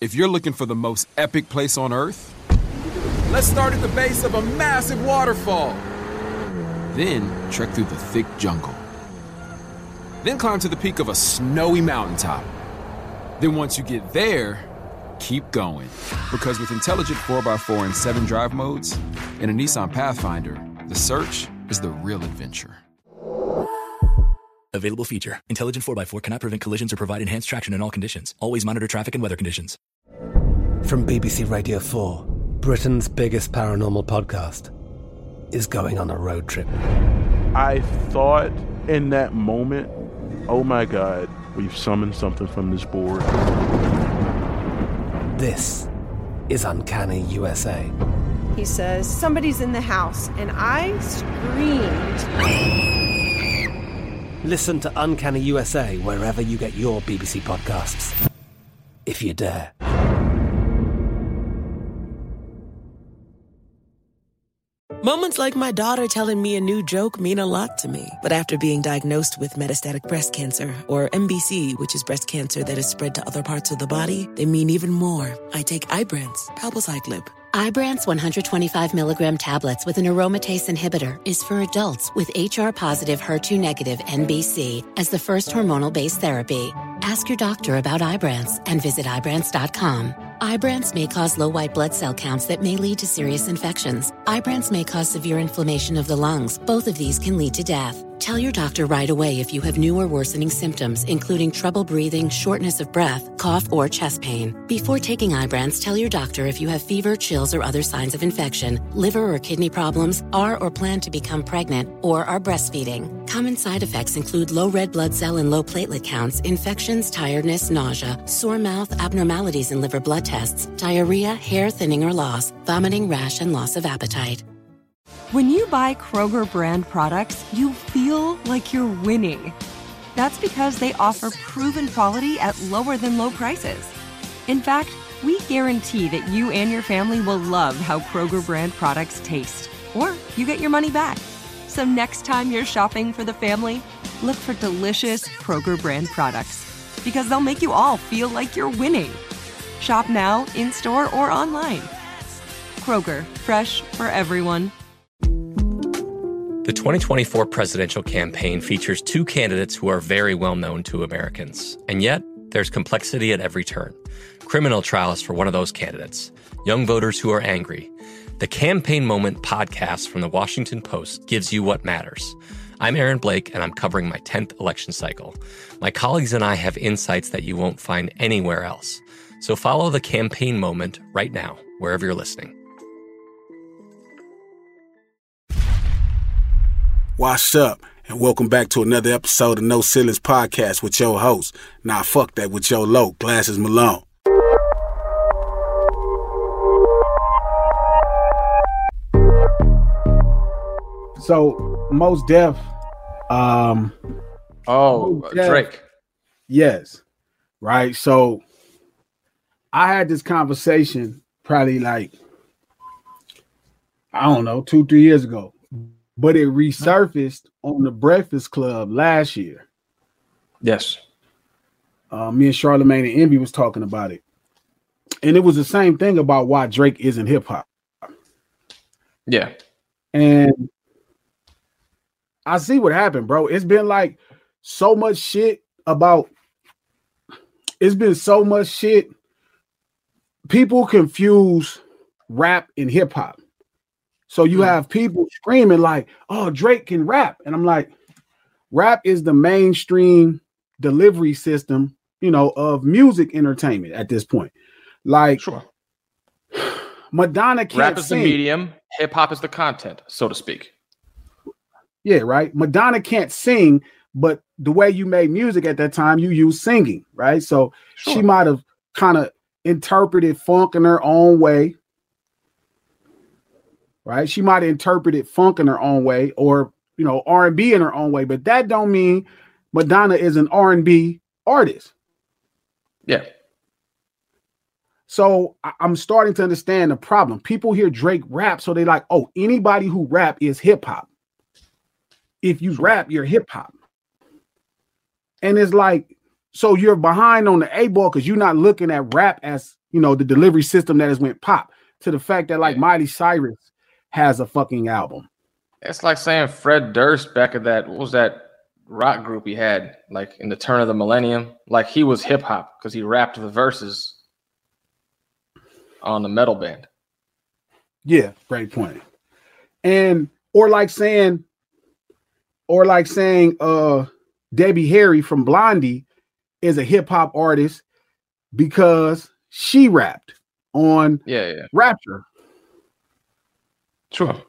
If you're looking for the most epic place on Earth, let's start at the base of a massive waterfall. Then trek through the thick jungle. Then climb to the peak of a snowy mountaintop. Then once you get there, keep going. Because with intelligent 4x4 and 7 drive modes and a Nissan Pathfinder, the search is the real adventure. Available feature. Intelligent 4x4 cannot prevent collisions or provide enhanced traction in all conditions. Always monitor traffic and weather conditions. From BBC Radio 4, Britain's biggest paranormal podcast is going on a road trip. I thought in that moment, oh my God, we've summoned something from this board. This is Uncanny USA. He says, somebody's in the house, and I screamed. Listen to Uncanny USA wherever you get your BBC podcasts, if you dare. Moments like my daughter telling me a new joke mean a lot to me. But after being diagnosed with metastatic breast cancer, or MBC, which is breast cancer that is spread to other parts of the body, they mean even more. I take Ibrance, palbociclib. Ibrance 125 milligram tablets with an aromatase inhibitor is for adults with HR-positive, HER2-negative MBC as the first hormonal-based therapy. Ask your doctor about Ibrance and visit Ibrance.com. Ibrance may cause low white blood cell counts that may lead to serious infections. Ibrance may cause severe inflammation of the lungs. Both of these can lead to death. Tell your doctor right away if you have new or worsening symptoms, including trouble breathing, shortness of breath, cough, or chest pain. Before taking Ibrance, tell your doctor if you have fever, chills, or other signs of infection, liver or kidney problems, are or plan to become pregnant, or are breastfeeding. Common side effects include low red blood cell and low platelet counts, infections, tiredness, nausea, sore mouth, abnormalities in liver blood tests, diarrhea, hair thinning or loss, vomiting, rash, and loss of appetite. When you buy Kroger brand products, you feel like you're winning. That's because they offer proven quality at lower than low prices. In fact, we guarantee that you and your family will love how Kroger brand products taste, or you get your money back. So next time you're shopping for the family, look for delicious Kroger brand products, because they'll make you all feel like you're winning. Shop now, in-store, or online. Kroger, fresh for everyone. The 2024 presidential campaign features two candidates who are very well known to Americans. And yet, there's complexity at every turn. Criminal trials for one of those candidates. Young voters who are angry. The Campaign Moment podcast from the Washington Post gives you what matters. I'm Aaron Blake, and I'm covering my 10th election cycle. My colleagues and I have insights that you won't find anywhere else. So follow The Campaign Moment right now, wherever you're listening. Wash up, and welcome back to another episode of No Ceilings Podcast with your host. Nah, fuck that, with your low, Glasses Malone. So, Mos Def, Drake. Yes, right? So, I had this conversation probably like, I don't know, 2-3 years ago. But it resurfaced on the Breakfast Club last year. Yes. Me and Charlamagne and Envy was talking about it. And it was the same thing about why Drake isn't hip hop. Yeah. And I see what happened, bro. It's been like so much shit about, it's been so much shit. People confuse rap and hip hop. So you have people screaming like, oh, Drake can rap. And I'm like, rap is the mainstream delivery system, you know, of music entertainment at this point. Like, sure. Madonna can't rap is sing. the medium, hip hop is the content, so to speak. Yeah, right. Madonna can't sing, but the way you made music at that time, you used singing, right? So she might have kind of interpreted funk in her own way. Right, she might interpret funk in her own way, or you know, R&B in her own way, but that don't mean Madonna is an R&B artist. Yeah. So I'm starting to understand the problem. People hear Drake rap, so they like, oh, anybody who rap is hip hop. If you rap, you're hip hop. And it's like, So you're behind on the 8-ball because you're not looking at rap as, you know, the delivery system that has went pop, to the fact that like Miley Cyrus has a fucking album. It's like saying Fred Durst back at that, what was that rock group he had, like in the turn of the millennium? Like he was hip hop because he rapped the verses on the metal band. Yeah, great point. And or like saying Debbie Harry from Blondie is a hip hop artist because she rapped on Rapture. Sure.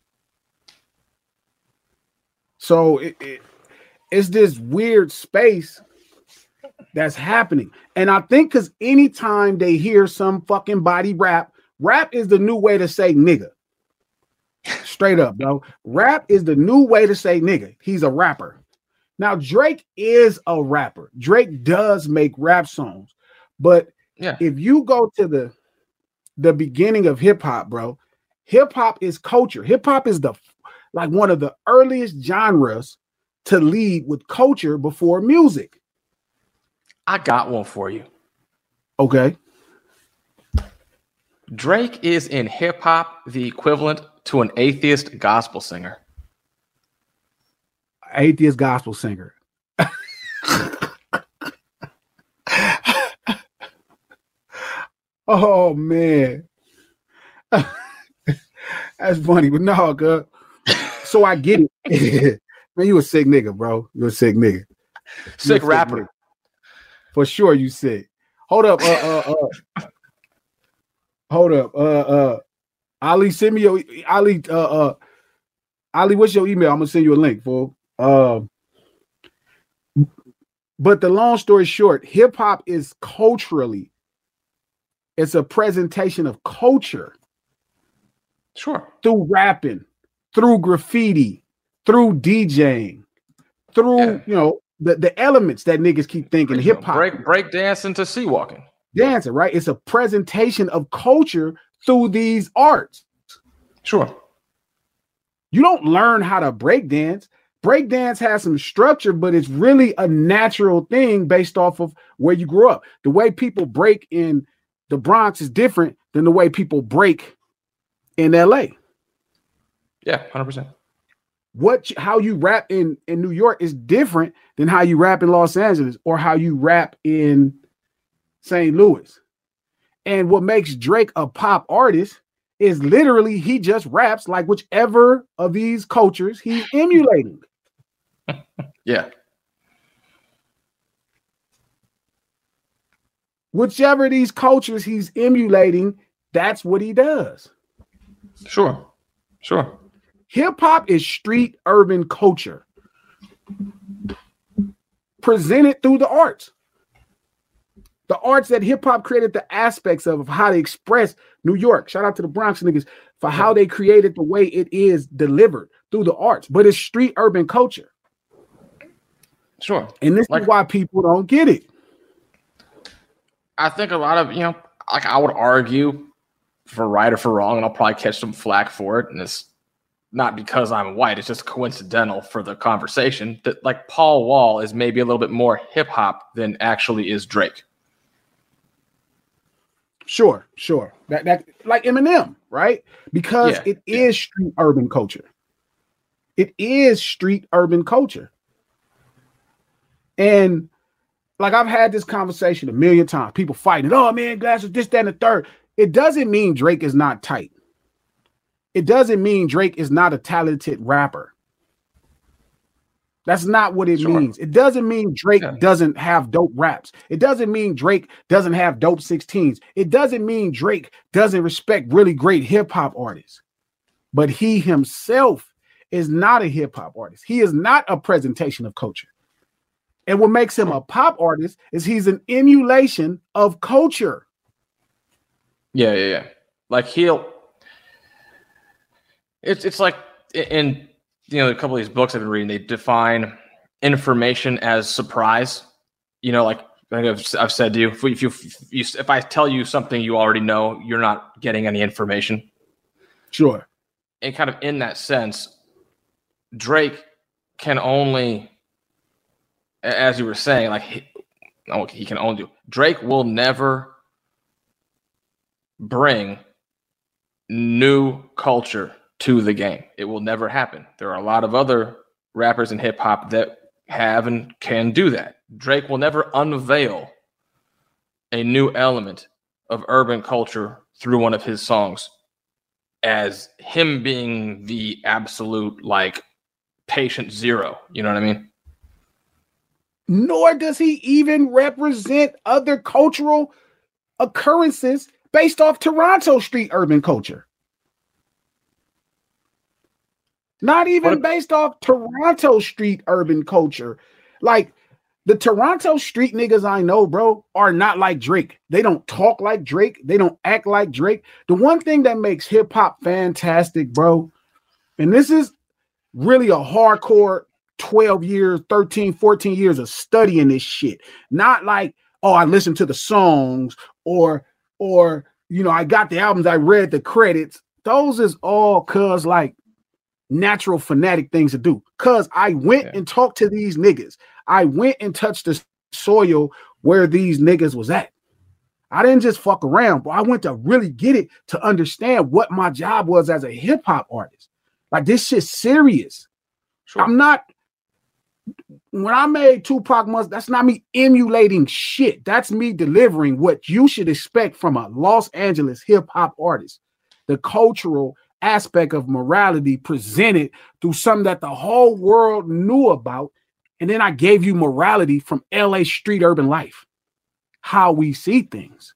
So it's this weird space that's happening. And I think because anytime they hear some fucking body rap is the new way to say nigga. Straight up, bro. Rap is the new way to say nigga. He's a rapper. Now, Drake is a rapper. Drake does make rap songs. But if you go to the beginning of hip hop, bro, hip hop is culture. Hip hop is like one of the earliest genres to lead with culture before music. I got one for you. Okay. Drake is in hip hop the equivalent to an atheist gospel singer. Atheist gospel singer. Oh man. That's funny, but no, good. So I get it. Man, you a sick nigga, bro. You a sick nigga. Sick rapper. Nigga. For sure you sick. Hold up. Hold up. Ali, send me your Ali. Ali, what's your email? I'm gonna send you a link, fool. But the long story short, hip hop is culturally, it's a presentation of culture. Sure. Through rapping, through graffiti, through DJing, through you know the elements that niggas keep thinking hip hop. Break dancing to sea walking. Dancing, right? It's a presentation of culture through these arts. Sure. You don't learn how to break dance. Break dance has some structure, but it's really a natural thing based off of where you grew up. The way people break in the Bronx is different than the way people break in LA. Yeah, 100%. How you rap in New York is different than how you rap in Los Angeles or how you rap in St. Louis. And what makes Drake a pop artist is literally he just raps like whichever of these cultures he's emulating. Yeah. Whichever of these cultures he's emulating, that's what he does. Sure. Sure. Hip hop is street urban culture presented through the arts. The arts that hip hop created the aspects of how to express New York. Shout out to the Bronx niggas for how they created the way it is delivered through the arts. But it's street urban culture. Sure. And this is why people don't get it. I think a lot of, like I would argue for right or for wrong, and I'll probably catch some flack for it. And it's not because I'm white, it's just coincidental for the conversation that like Paul Wall is maybe a little bit more hip hop than actually is Drake. Sure. That like Eminem, right? Because it is street urban culture. It is street urban culture. And like I've had this conversation a million times. People fighting, oh man, glasses, this, that, and the third. It doesn't mean Drake is not tight. It doesn't mean Drake is not a talented rapper. That's not what it means. It doesn't mean Drake doesn't have dope raps. It doesn't mean Drake doesn't have dope 16s. It doesn't mean Drake doesn't respect really great hip hop artists. But he himself is not a hip hop artist. He is not a presentation of culture. And what makes him a pop artist is he's an emulation of culture. Yeah. Like it's like in a couple of these books I've been reading, they define information as surprise. Like I think I've said to you, if I tell you something you already know, you're not getting any information. Sure. And kind of in that sense, Drake can only, as you were saying, like he can only do. Drake will never bring new culture to the game. It will never happen. There are a lot of other rappers in hip hop that have and can do that. Drake will never unveil a new element of urban culture through one of his songs as him being the absolute like patient zero. You know what I mean? Nor does he even represent other cultural occurrences based off Toronto street urban culture. Not even based off Toronto street urban culture. Like, the Toronto street niggas I know, bro, are not like Drake. They don't talk like Drake. They don't act like Drake. The one thing that makes hip hop fantastic, bro, and this is really a hardcore 12 years, 13, 14 years of studying this shit. Not like, oh, I listened to the songs or, you know, I got the albums, I read the credits. Those is all cause like natural fanatic things to do. Cause I went and talked to these niggas. I went and touched the soil where these niggas was at. I didn't just fuck around, but I went to really get it to understand what my job was as a hip hop artist. Like, this shit's serious. Sure. I'm not, when I made Tupac Must, that's not me emulating shit. That's me delivering what you should expect from a Los Angeles hip hop artist. The cultural aspect of morality presented through something that the whole world knew about. And then I gave you morality from LA street urban life, how we see things.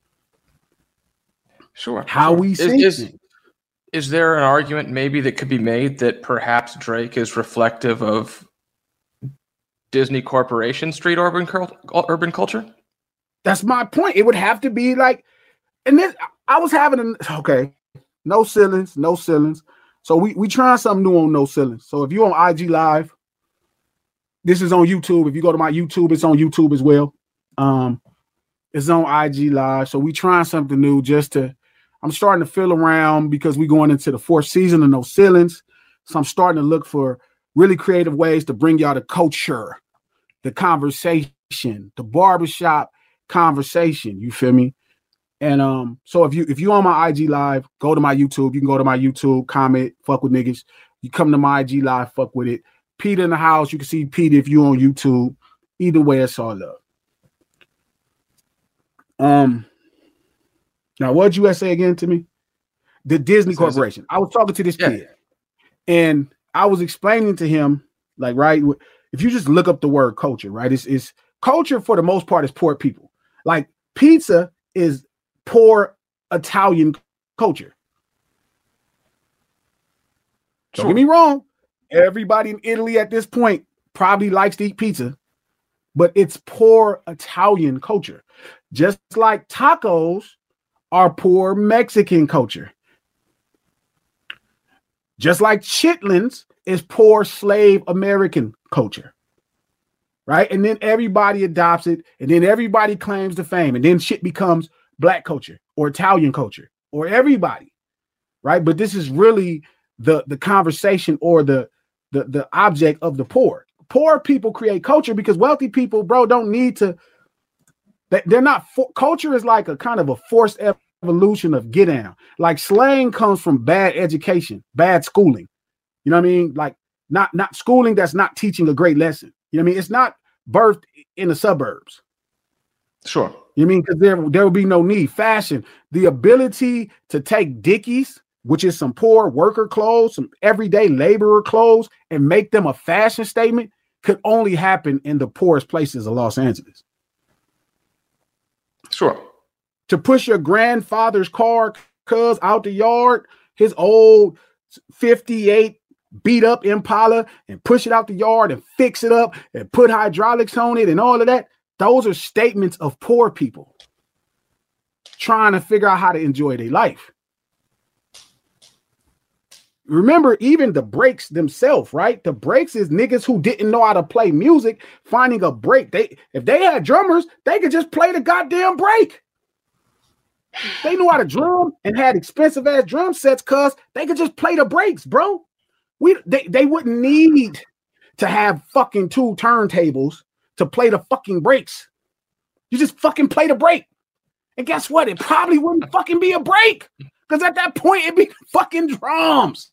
Sure. How we see things. Is there an argument maybe that could be made that perhaps Drake is reflective of Disney Corporation street urban culture? That's my point. It would have to be like, and then I was having no ceilings. So we trying something new on No Ceilings. So if you're on IG Live, this is on YouTube. If you go to my YouTube, it's on YouTube as well. It's on IG Live. So we trying something new I'm starting to feel around because we're going into the 4th season of No Ceilings. So I'm starting to look for really creative ways to bring y'all the culture, the conversation, the barbershop conversation. You feel me? And so if you on my IG Live, go to my YouTube. You can go to my YouTube, comment, fuck with niggas. You come to my IG Live, fuck with it. Peter in the house. You can see Peter if you on YouTube. Either way, it's all love. Now, what'd you say again to me? The Disney Corporation. I was talking to this kid, and I was explaining to him, like, right, if you just look up the word culture, right, it's culture for the most part is poor people. Like, pizza is poor Italian culture. Don't get me wrong. Everybody in Italy at this point probably likes to eat pizza, but it's poor Italian culture. Just like tacos are poor Mexican culture. Just like chitlins is poor slave American culture. Right? And then everybody adopts it, and then everybody claims the fame, and then shit becomes black culture or Italian culture or everybody. Right? But this is really the conversation or the object of the poor. Poor people create culture because wealthy people, bro, don't need to. They're not. Culture is like a kind of a forced evolution of get down. Like, slang comes from bad education, bad schooling. You know what I mean? Like, not schooling that's not teaching a great lesson. You know what I mean? It's not birthed in the suburbs. Sure. You know what I mean? Because there will be no need. Fashion, the ability to take Dickies, which is some poor worker clothes, some everyday laborer clothes, and make them a fashion statement, could only happen in the poorest places of Los Angeles. Sure. To push your grandfather's car, cuz, out the yard, his old 58 beat up Impala, and push it out the yard and fix it up and put hydraulics on it and all of that. Those are statements of poor people trying to figure out how to enjoy their life. Remember, even the breaks themselves, right? The breaks is niggas who didn't know how to play music finding a break. If they had drummers, they could just play the goddamn break. They knew how to drum and had expensive ass drum sets, cuz they could just play the breaks, bro. They wouldn't need to have fucking 2 turntables to play the fucking breaks. You just fucking play the break. And guess what? It probably wouldn't fucking be a break. Because at that point, it'd be fucking drums.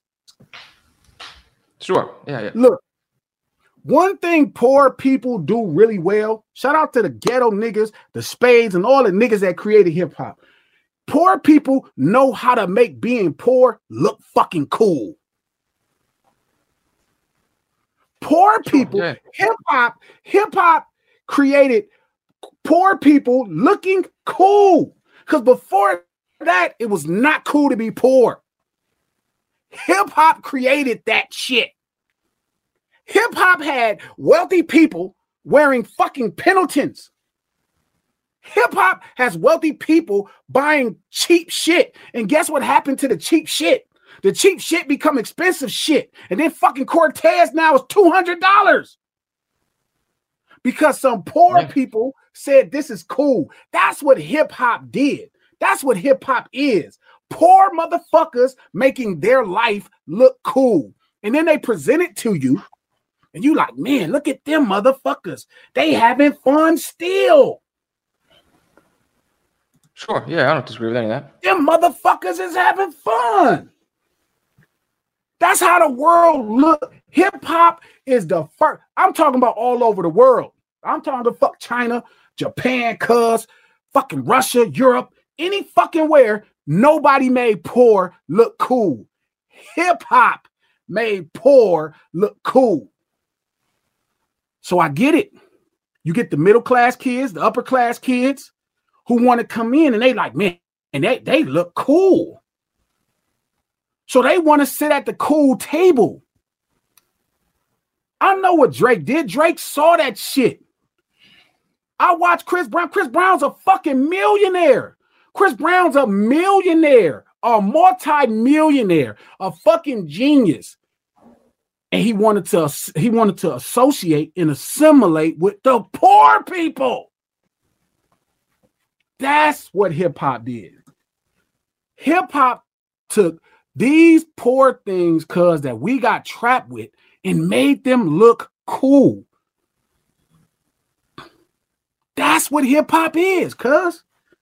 Sure. Yeah. Look, one thing poor people do really well, shout out to the ghetto niggas, the Spades, and all the niggas that created hip-hop. Poor people know how to make being poor look fucking cool. Poor people, hip-hop created poor people looking cool. Because before that, it was not cool to be poor. Hip-hop created that shit. Hip-hop had wealthy people wearing fucking Pendletons. Hip-hop has wealthy people buying cheap shit. And guess what happened to the cheap shit? The cheap shit become expensive shit. And then fucking Cortez now is $200. Because some poor people said this is cool. That's what hip-hop did. That's what hip-hop is. Poor motherfuckers making their life look cool. And then they present it to you. And you like, man, look at them motherfuckers. They having fun still. Sure. Yeah, I don't disagree with any of that. Them motherfuckers is having fun. That's how the world look. Hip-hop is the first. I'm talking about all over the world. I'm talking about fuck China, Japan, fucking Russia, Europe, any fucking where. Nobody made poor look cool. Hip-hop made poor look cool. So I get it. You get the middle-class kids, the upper-class kids who want to come in and they like, man, and they look cool. So they want to sit at the cool table. I know what Drake did. Drake saw that shit. I watched Chris Brown. Chris Brown's a fucking millionaire. Chris Brown's a millionaire, a multi-millionaire, a fucking genius. And he wanted to associate and assimilate with the poor people. That's what hip-hop did. Hip-hop took these poor things that we got trapped with and made them look cool. That's what hip-hop is, cuz.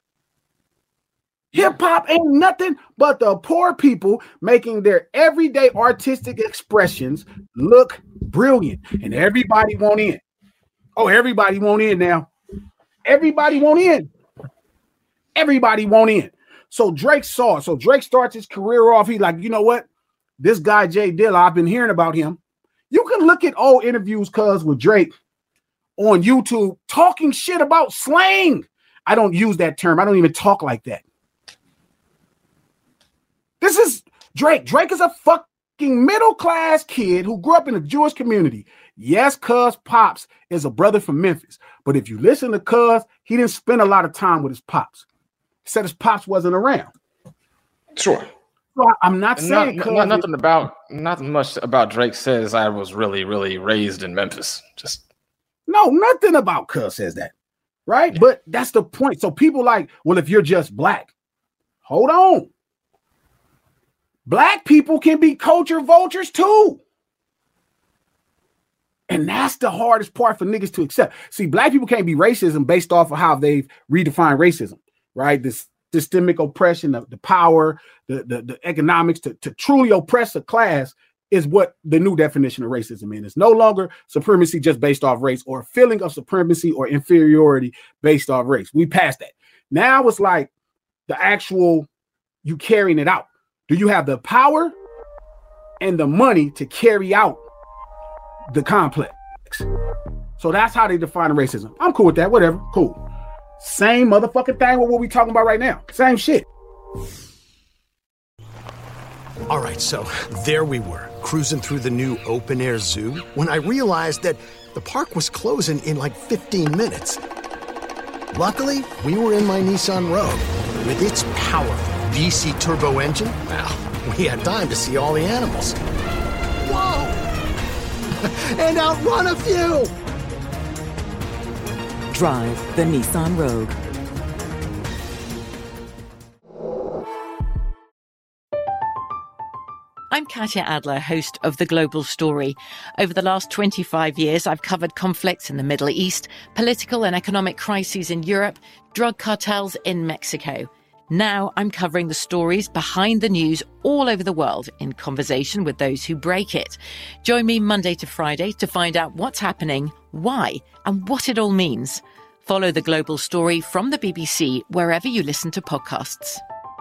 Hip-hop ain't nothing but the poor people making their everyday artistic expressions look brilliant. And everybody want in. Oh, everybody want in now. Everybody want in. Everybody want in. So Drake saw it. So Drake starts his career off. He's like, you know what? This guy, Jay Dilla, I've been hearing about him. You can look at old interviews, cuz, with Drake on YouTube talking shit about slang. I don't use that term. I don't even talk like that. This is Drake. Drake is a fucking middle-class kid who grew up in a Jewish community. Yes, cuz Pops is a brother from Memphis. But if you listen to cuz, he didn't spend a lot of time with his Pops. He said his Pops wasn't around. Sure. So I'm not saying nothing much about Drake says I was really, really raised in Memphis. No, nothing about cuz says that. Right? Yeah. But that's the point. So people like, well, if you're just black, hold on. Black people can be culture vultures too. And that's the hardest part for niggas to accept. See, black people can't be racism based off of how they've redefined racism, right? This systemic oppression, the power, the economics to truly oppress a class is what the new definition of racism is. It's no longer supremacy just based off race or a feeling of supremacy or inferiority based off race. We passed that. Now it's like the actual you carrying it out. Do you have the power and the money to carry out the complex? So that's how they define racism. I'm cool with that. Whatever. Cool. Same motherfucking thing with what we talking about right now. Same shit. All right, so there we were, cruising through the new open-air zoo when I realized that the park was closing in like 15 minutes. Luckily, we were in my Nissan Rogue. With its powerful VC turbo engine, well, we had time to see all the animals. Whoa! And outrun a few! Drive the Nissan Rogue. I'm Katya Adler, host of The Global Story. Over the last 25 years, I've covered conflicts in the Middle East, political and economic crises in Europe, drug cartels in Mexico. Now I'm covering the stories behind the news all over the world in conversation with those who break it. Join me Monday to Friday to find out what's happening, why, and what it all means. Follow The Global Story from the BBC wherever you listen to podcasts.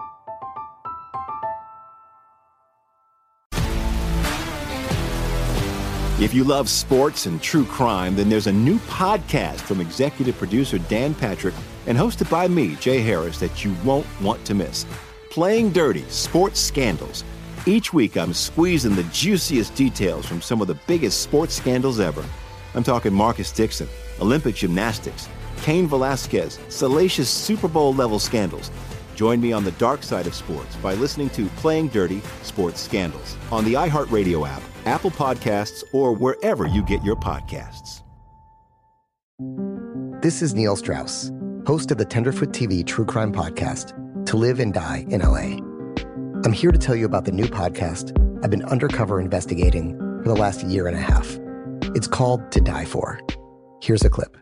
If you love sports and true crime, then there's a new podcast from executive producer Dan Patrick and hosted by me, Jay Harris, that you won't want to miss. Playing Dirty: Sports Scandals. Each week, I'm squeezing the juiciest details from some of the biggest sports scandals ever. I'm talking Marcus Dixon, Olympic gymnastics, Cain Velasquez, salacious Super Bowl-level scandals. Join me on the dark side of sports by listening to Playing Dirty: Sports Scandals on the iHeartRadio app, Apple Podcasts, or wherever you get your podcasts. This is Neil Strauss, host of the Tenderfoot TV true crime podcast, To Live and Die in LA. I'm here to tell you about the new podcast I've been undercover investigating for the last year and a half. It's called To Die For. Here's a clip.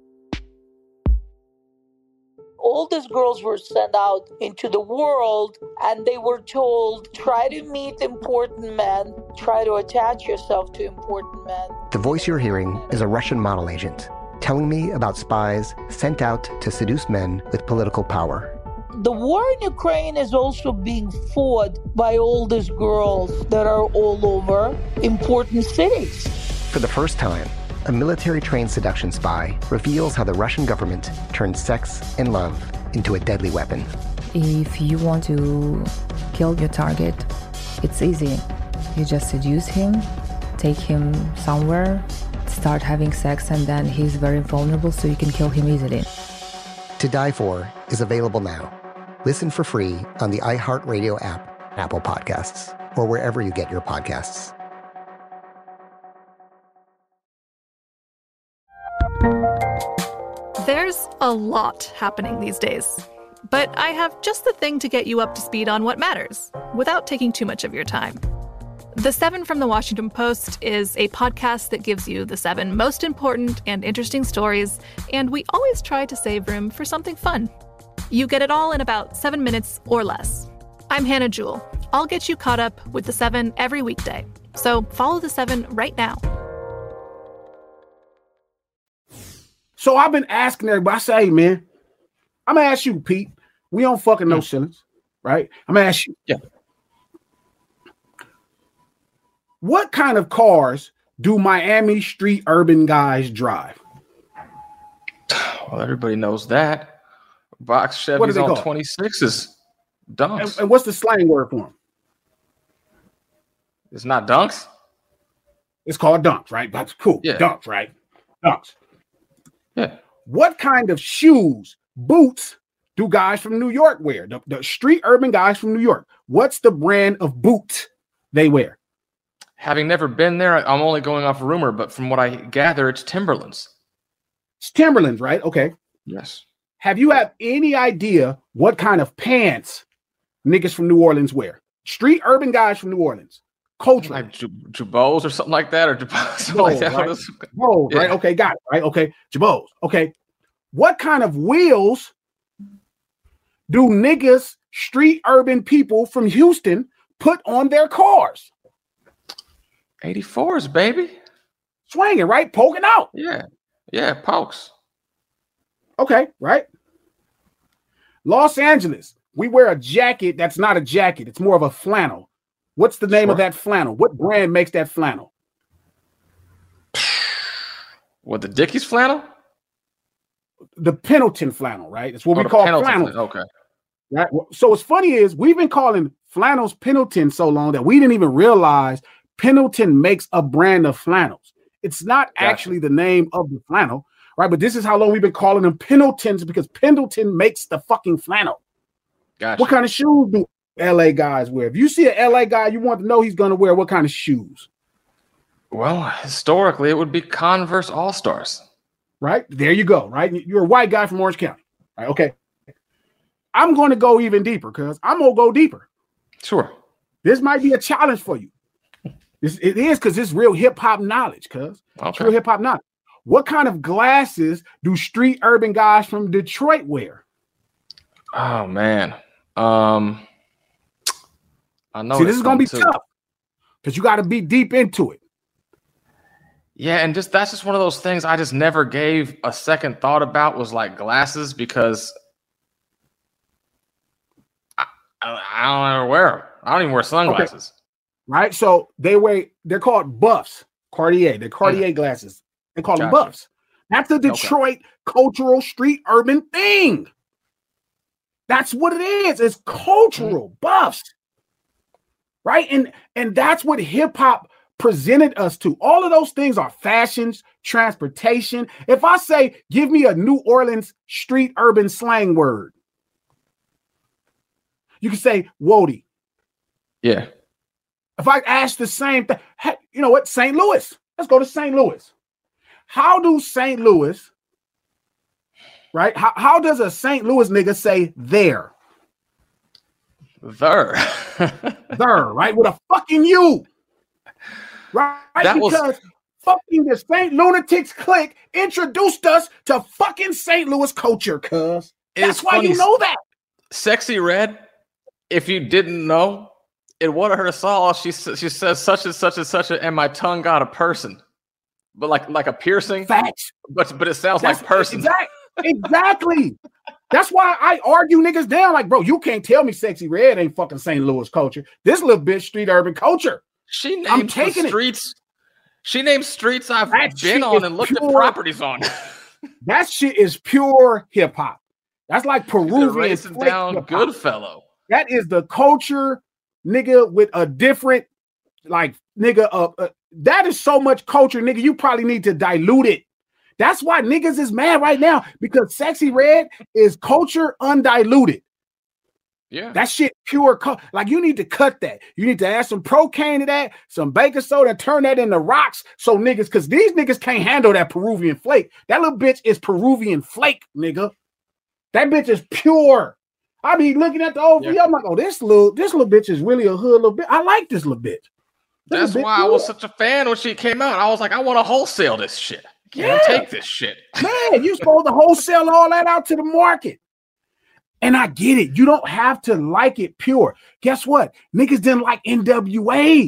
All these girls were sent out into the world and they were told, try to meet important men, try to attach yourself to important men. The voice you're hearing is a Russian model agent telling me about spies sent out to seduce men with political power. The war in Ukraine is also being fought by all these girls that are all over important cities. For the first time, a military-trained seduction spy reveals how the Russian government turned sex and love into a deadly weapon. If you want to kill your target, it's easy. You just seduce him, take him somewhere, start having sex, and then he's very vulnerable, so you can kill him easily. To Die For is available now. Listen for free on the iHeartRadio app, Apple Podcasts, or wherever you get your podcasts. There's a lot happening these days, but I have just the thing to get you up to speed on what matters without taking too much of your time. The 7 from the Washington Post is a podcast that gives you the 7 most important and interesting stories, and we always try to save room for something fun. You get it all in about 7 minutes or less. I'm Hannah Jewell. I'll get you caught up with the 7 every weekday. So follow the 7 right now. So I've been asking everybody, I say, hey, man, I'm going to ask you, Pete. We don't fucking no ceilings, right? I'm going to ask you. Yeah. What kind of cars do Miami street urban guys drive? Well, everybody knows that. Box Chevys on 26s. Dunks. And what's the slang word for them? It's not dunks? It's called dunks, right? That's cool. Yeah. Dunks, right? Dunks. Yeah. What kind of shoes, boots, do guys from New York wear? The street urban guys from New York. What's the brand of boots they wear? Having never been there, I'm only going off rumor, but from what I gather, it's Timberlands. It's Timberlands, right? Okay. Yes. Have you have any idea what kind of pants niggas from New Orleans wear? Street urban guys from New Orleans. Culture. Like Jabos or something like that, or something like that. Right? Jabos, right? Okay, got it, right? Okay, Jabos. Okay. What kind of wheels do niggas, street urban people from Houston, put on their cars? 84s, baby. Swinging, right? Poking out. Yeah. Yeah, pokes. Okay, right? Los Angeles, we wear a jacket that's not a jacket. It's more of a flannel. What's the name of that flannel? What brand makes that flannel? What, the Dickies flannel? The Pendleton flannel, right? It's what we call flannel. Okay. Right. So what's funny is we've been calling flannels Pendleton so long that we didn't even realize Pendleton makes a brand of flannels. It's not actually the name of the flannel, right? But this is how long we've been calling them Pendletons, because Pendleton makes the fucking flannel. Gotcha. What kind of shoes do LA guys wear? If you see an LA guy, you want to know he's going to wear what kind of shoes? Well, historically, it would be Converse All-Stars. Right? There you go, right? You're a white guy from Orange County. Right? Okay. I'm going to go even deeper because I'm going to go deeper. Sure. This might be a challenge for you. It is because it's real hip hop knowledge, It's real hip hop knowledge. What kind of glasses do street urban guys from Detroit wear? Oh man. I know. See, this is gonna be tough because you got to be deep into it. Yeah, and that's just one of those things I just never gave a second thought about was like glasses because I don't ever wear them. I don't even wear sunglasses. Okay. Right? So they're called buffs. Cartier. They're Cartier glasses. They call them buffs. That's a Detroit cultural street urban thing. That's what it is. It's cultural buffs. Right? And that's what hip hop presented us to. All of those things are fashions, transportation. If I say, give me a New Orleans street urban slang word, you can say woody. Yeah. If I ask the same thing, hey, you know what? St. Louis. Let's go to St. Louis. How do St. Louis, right? How does a St. Louis nigga say there? There. There, right? With a fucking U. Right? Because fucking the St. Lunatics Clique introduced us to fucking St. Louis culture, cuz. That's why you know that. Sexy Red, if you didn't know, in one of her songs, she says such and such and such, and my tongue got a person. But like a piercing. Facts. But it sounds like person. Exactly. That's why I argue niggas down. Like, bro, you can't tell me Sexy Red ain't fucking St. Louis culture. This little bitch street urban culture. She names streets. She names streets I've been on and looked at properties on. That shit is pure hip hop. That's like Peruvian racing down Goodfellow. That is the culture, nigga, with a different, like, nigga. That is so much culture, nigga. You probably need to dilute it. That's why niggas is mad right now, because Sexy Red is culture undiluted. Yeah. That shit pure. Like, you need to cut that. You need to add some procaine to that, some baking soda, and turn that into rocks. So niggas, because these niggas can't handle that Peruvian flake. That little bitch is Peruvian flake, nigga. That bitch is pure. I be looking at the old video. I'm like, oh, this little bitch is really a hood little bit. I like this little bitch. That's why I was such a fan when she came out. I was like, I want to wholesale this shit. Can't take this shit. Man, you supposed to wholesale all that out to the market. And I get it. You don't have to like it pure. Guess what? Niggas didn't like NWA.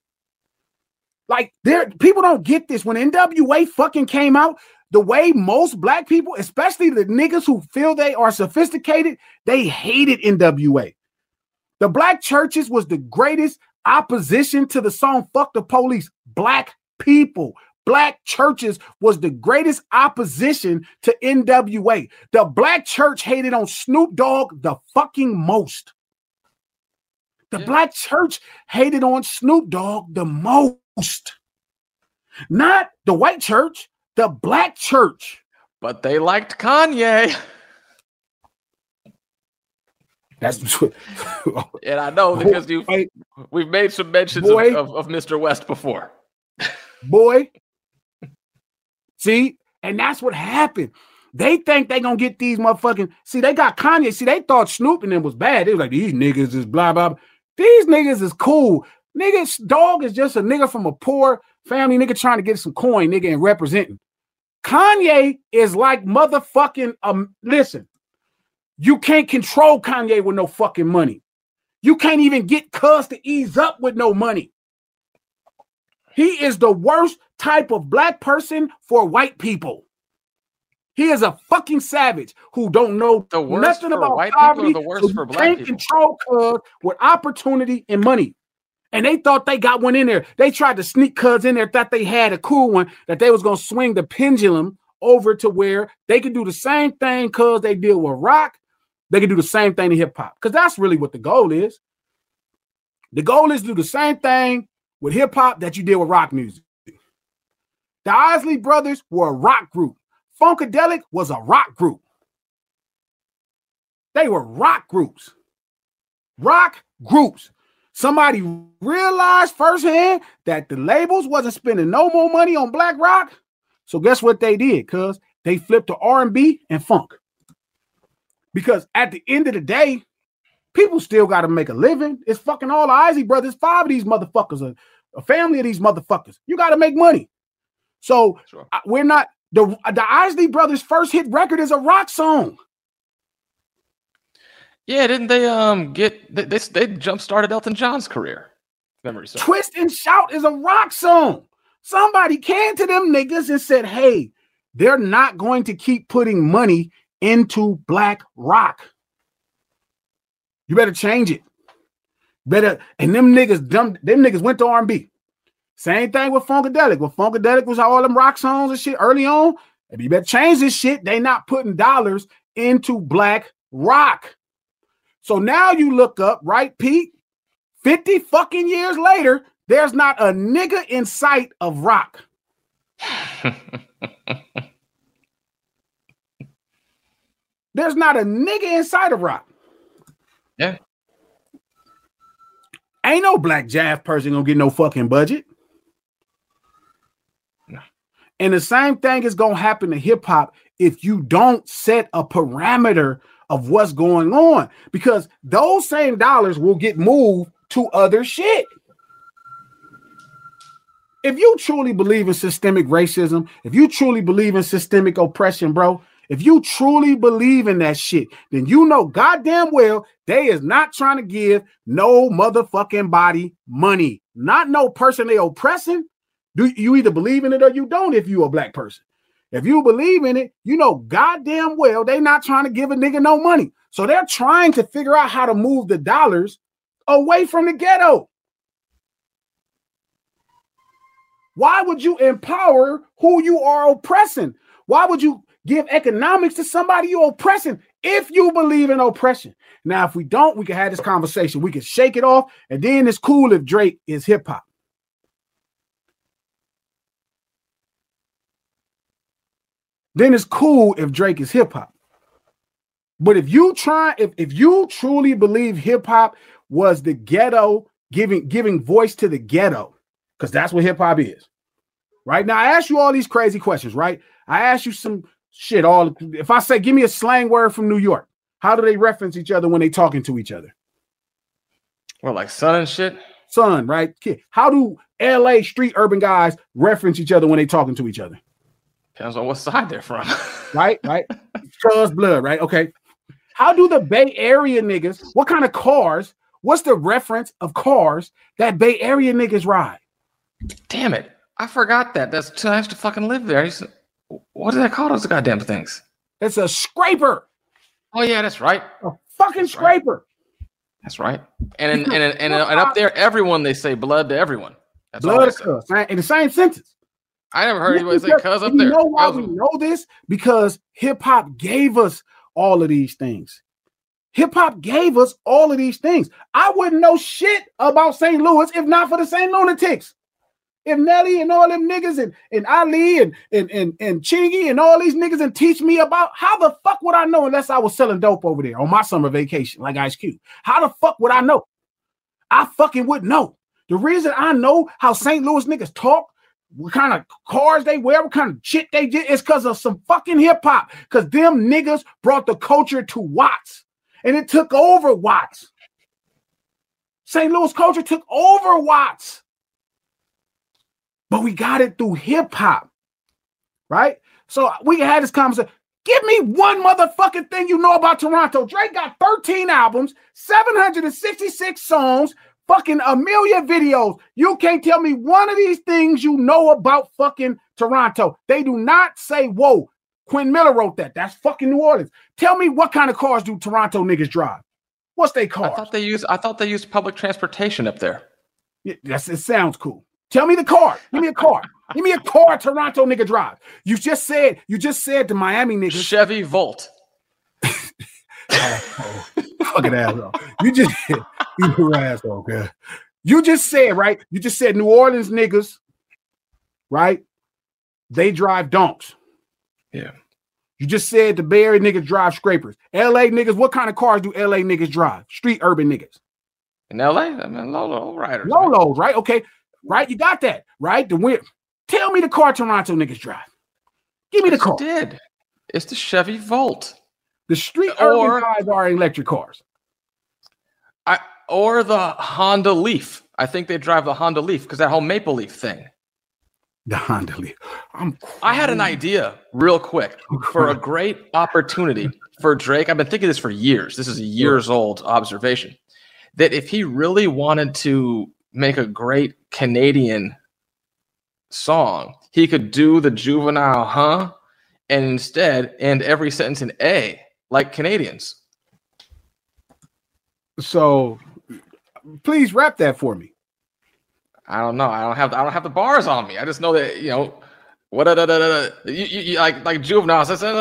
Like, people don't get this. When NWA fucking came out, the way most black people, especially the niggas who feel they are sophisticated, they hated NWA. The black churches was the greatest opposition to the song Fuck the Police. Black people. Black churches was the greatest opposition to NWA. The black church hated on Snoop Dogg the fucking most. The black church hated on Snoop Dogg the most. Not the white church, the black church. But they liked Kanye. That's and I know because we've made some mentions of Mr. West before. Boy. See, and that's what happened. They think they gonna get these motherfucking. See, they got Kanye. See, they thought Snoop and them was bad. They was like, these niggas is blah blah. These niggas is cool. Niggas, Dog is just a nigga from a poor family, nigga trying to get some coin, nigga, and representing. Kanye is like motherfucking. Listen, you can't control Kanye with no fucking money. You can't even get Cuz to ease up with no money. He is the worst type of black person for white people. He is a fucking savage who don't know nothing about white poverty. people or the worst for black people? Can't control Cuz with opportunity and money. And they thought they got one in there. They tried to sneak Cuz in there, thought they had a cool one, that they was going to swing the pendulum over to where they could do the same thing Cuz they did with rock. They could do the same thing to hip hop. Because that's really what the goal is. The goal is to do the same thing with hip hop that you did with rock music. The Isley Brothers were a rock group. Funkadelic was a rock group. They were rock groups. Rock groups. Somebody realized firsthand that the labels wasn't spending no more money on black rock. So guess what they did? Cuz they flipped to R&B and funk. Because at the end of the day, people still got to make a living. It's fucking all the Isley Brothers. 5 of these motherfuckers a family of these motherfuckers. You got to make money. So we're not the Isley Brothers' first hit record is a rock song. Yeah, didn't they they jump started Elton John's career? Memory serves. Twist and Shout is a rock song. Somebody came to them niggas and said, "Hey, they're not going to keep putting money into black rock. You better change it. Better." And them niggas went to R&B. Same thing with Funkadelic. Well, Funkadelic was all them rock songs and shit early on. If you better change this shit, they not putting dollars into black rock. So now you look up, right, Pete? 50 fucking years later, there's not a nigga in sight of rock. There's not a nigga in sight of rock. Yeah. Ain't no black jazz person gonna get no fucking budget. No. And the same thing is gonna happen to hip hop if you don't set a parameter of what's going on, because those same dollars will get moved to other shit. If you truly believe in systemic racism, if you truly believe in systemic oppression, bro, if you truly believe in that shit, then you know goddamn well they is not trying to give no motherfucking body money. Not no person they oppressing. You either believe in it or you don't if you a black person. If you believe in it, you know goddamn well they not trying to give a nigga no money. So they're trying to figure out how to move the dollars away from the ghetto. Why would you empower who you are oppressing? Why would you give economics to somebody you're oppressing if you believe in oppression? Now, if we don't, we can have this conversation. We can shake it off, and then it's cool if Drake is hip hop. Then it's cool if Drake is hip hop. But if you truly believe hip hop was the ghetto, giving voice to the ghetto, because that's what hip hop is, right? Now, I ask you all these crazy questions, right? I ask you some shit. If I say, give me a slang word from New York, how do they reference each other when they talking to each other? Well, like son and shit? Son, right? How do LA street urban guys reference each other when they talking to each other? Depends on what side they're from. Right? Cuz blood, right? Okay. How do the Bay Area niggas, what kind of cars, what's the reference of cars that Bay Area niggas ride? Damn it. I forgot that. That's too nice to fucking live there. What do they call those goddamn things? It's a scraper. Oh, yeah, that's right. A fucking scraper. That's right. And up there, everyone, they say blood to everyone. That's blood to cuz, in the same sentence. I never heard anybody say cuz up there. You know why we know this? Because hip-hop gave us all of these things. Hip-hop gave us all of these things. I wouldn't know shit about St. Louis if not for the St. Lunatics. If Nelly and all them niggas and Ali and Chingy and all these niggas and teach me about, how the fuck would I know unless I was selling dope over there on my summer vacation like Ice Cube? How the fuck would I know? I fucking wouldn't know. The reason I know how St. Louis niggas talk, what kind of cars they wear, what kind of shit they did, is because of some fucking hip-hop. Because them niggas brought the culture to Watts. And it took over Watts. St. Louis culture took over Watts. But we got it through hip-hop. Right? So we had this conversation. Give me one motherfucking thing you know about Toronto. Drake got 13 albums, 766 songs, fucking a million videos. You can't tell me one of these things you know about fucking Toronto. They do not say, whoa, Quinn Miller wrote that. That's fucking New Orleans. Tell me what kind of cars do Toronto niggas drive? What's they cars? I thought they used public transportation up there. Yeah, it sounds cool. Tell me the car. Give me a car. Give me a car Toronto nigga drive. You just said the Miami niggas. Chevy Volt. Fucking asshole. You asshole, okay? You just said, right? You just said New Orleans niggas, right? They drive donks. Yeah. You just said the Bay Area niggas drive scrapers. LA niggas, what kind of cars do LA niggas drive? Street urban niggas. In LA? I mean, Lolo riders. Lolos, right? Okay. Right? You got that, right? Tell me the car Toronto niggas drive. Give me the car. Did. It's the Chevy Volt. The street urban guys are electric cars. Or the Honda Leaf. I think they drive the Honda Leaf because that whole Maple Leaf thing. The Honda Leaf. I had an idea real quick for a great opportunity for Drake. I've been thinking this for years. This is a years old observation that if he really wanted to make a great Canadian song, he could do the juvenile and instead end every sentence in A, like Canadians. So please rap that for me. I don't know. I don't have the bars on me. I just know that, you know, what you like juvenile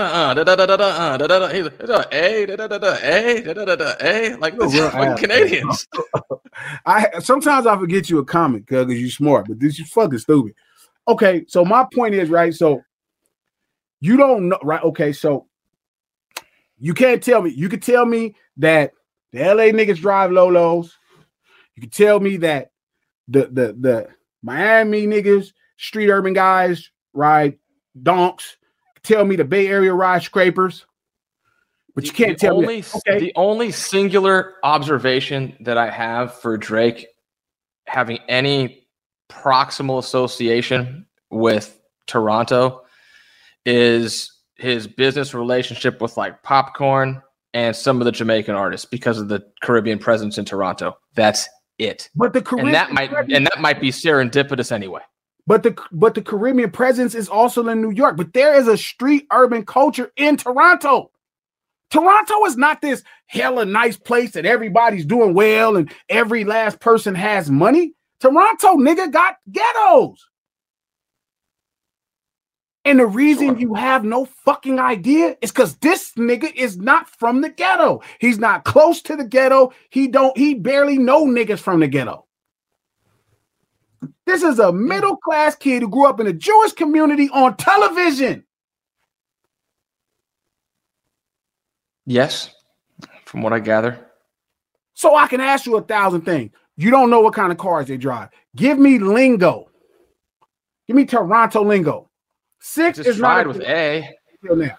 like this like Canadians. Sometimes I forget you a comic because you smart, but this is fucking stupid. Okay, so my point is, right, so you don't know, right? Okay, so you can't tell me. You could tell me that the LA niggas drive Lolos. You can tell me that the Miami niggas, street urban guys, ride donks. Tell me the Bay Area ride scrapers. But you can't tell me. Okay. The only singular observation that I have for Drake having any proximal association with Toronto is his business relationship with like Popcorn and some of the Jamaican artists because of the Caribbean presence in Toronto. That's it. But the Caribbean and that might be serendipitous anyway. But the Caribbean presence is also in New York. But there is a street urban culture in Toronto. Toronto is not this hella nice place that everybody's doing well and every last person has money. Toronto, nigga, got ghettos. And the reason you have no fucking idea is because this nigga is not from the ghetto. He's not close to the ghetto. He barely know niggas from the ghetto. This is a middle-class kid who grew up in a Jewish community on television. Yes, from what I gather. So I can ask you 1,000 things. You don't know what kind of cars they drive. Give me lingo. Give me Toronto lingo. Six just is tried not with A. Now.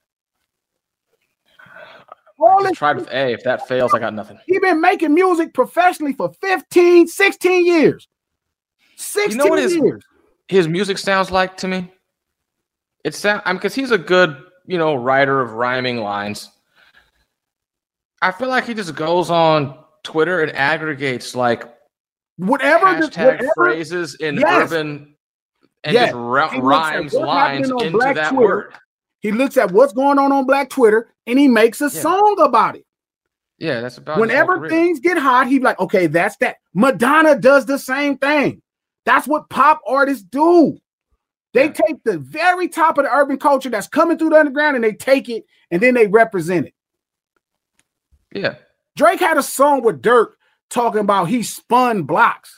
Tried with A. If that fails, I got nothing. He's been making music professionally for 15, 16 years. 16 you know what years. His music sounds like to me? Because he's a good, writer of rhyming lines. I feel like he just goes on Twitter and aggregates like whatever phrases in urban and just rhymes lines into Black that Twitter. word. He looks at what's going on Black Twitter and he makes a song about it. Yeah, that's about whenever things get hot, he's like, okay, that's that. Madonna does the same thing. That's what pop artists do. They take the very top of the urban culture that's coming through the underground and they take it and then they represent it. Yeah. Drake had a song with Dirk talking about he spun blocks.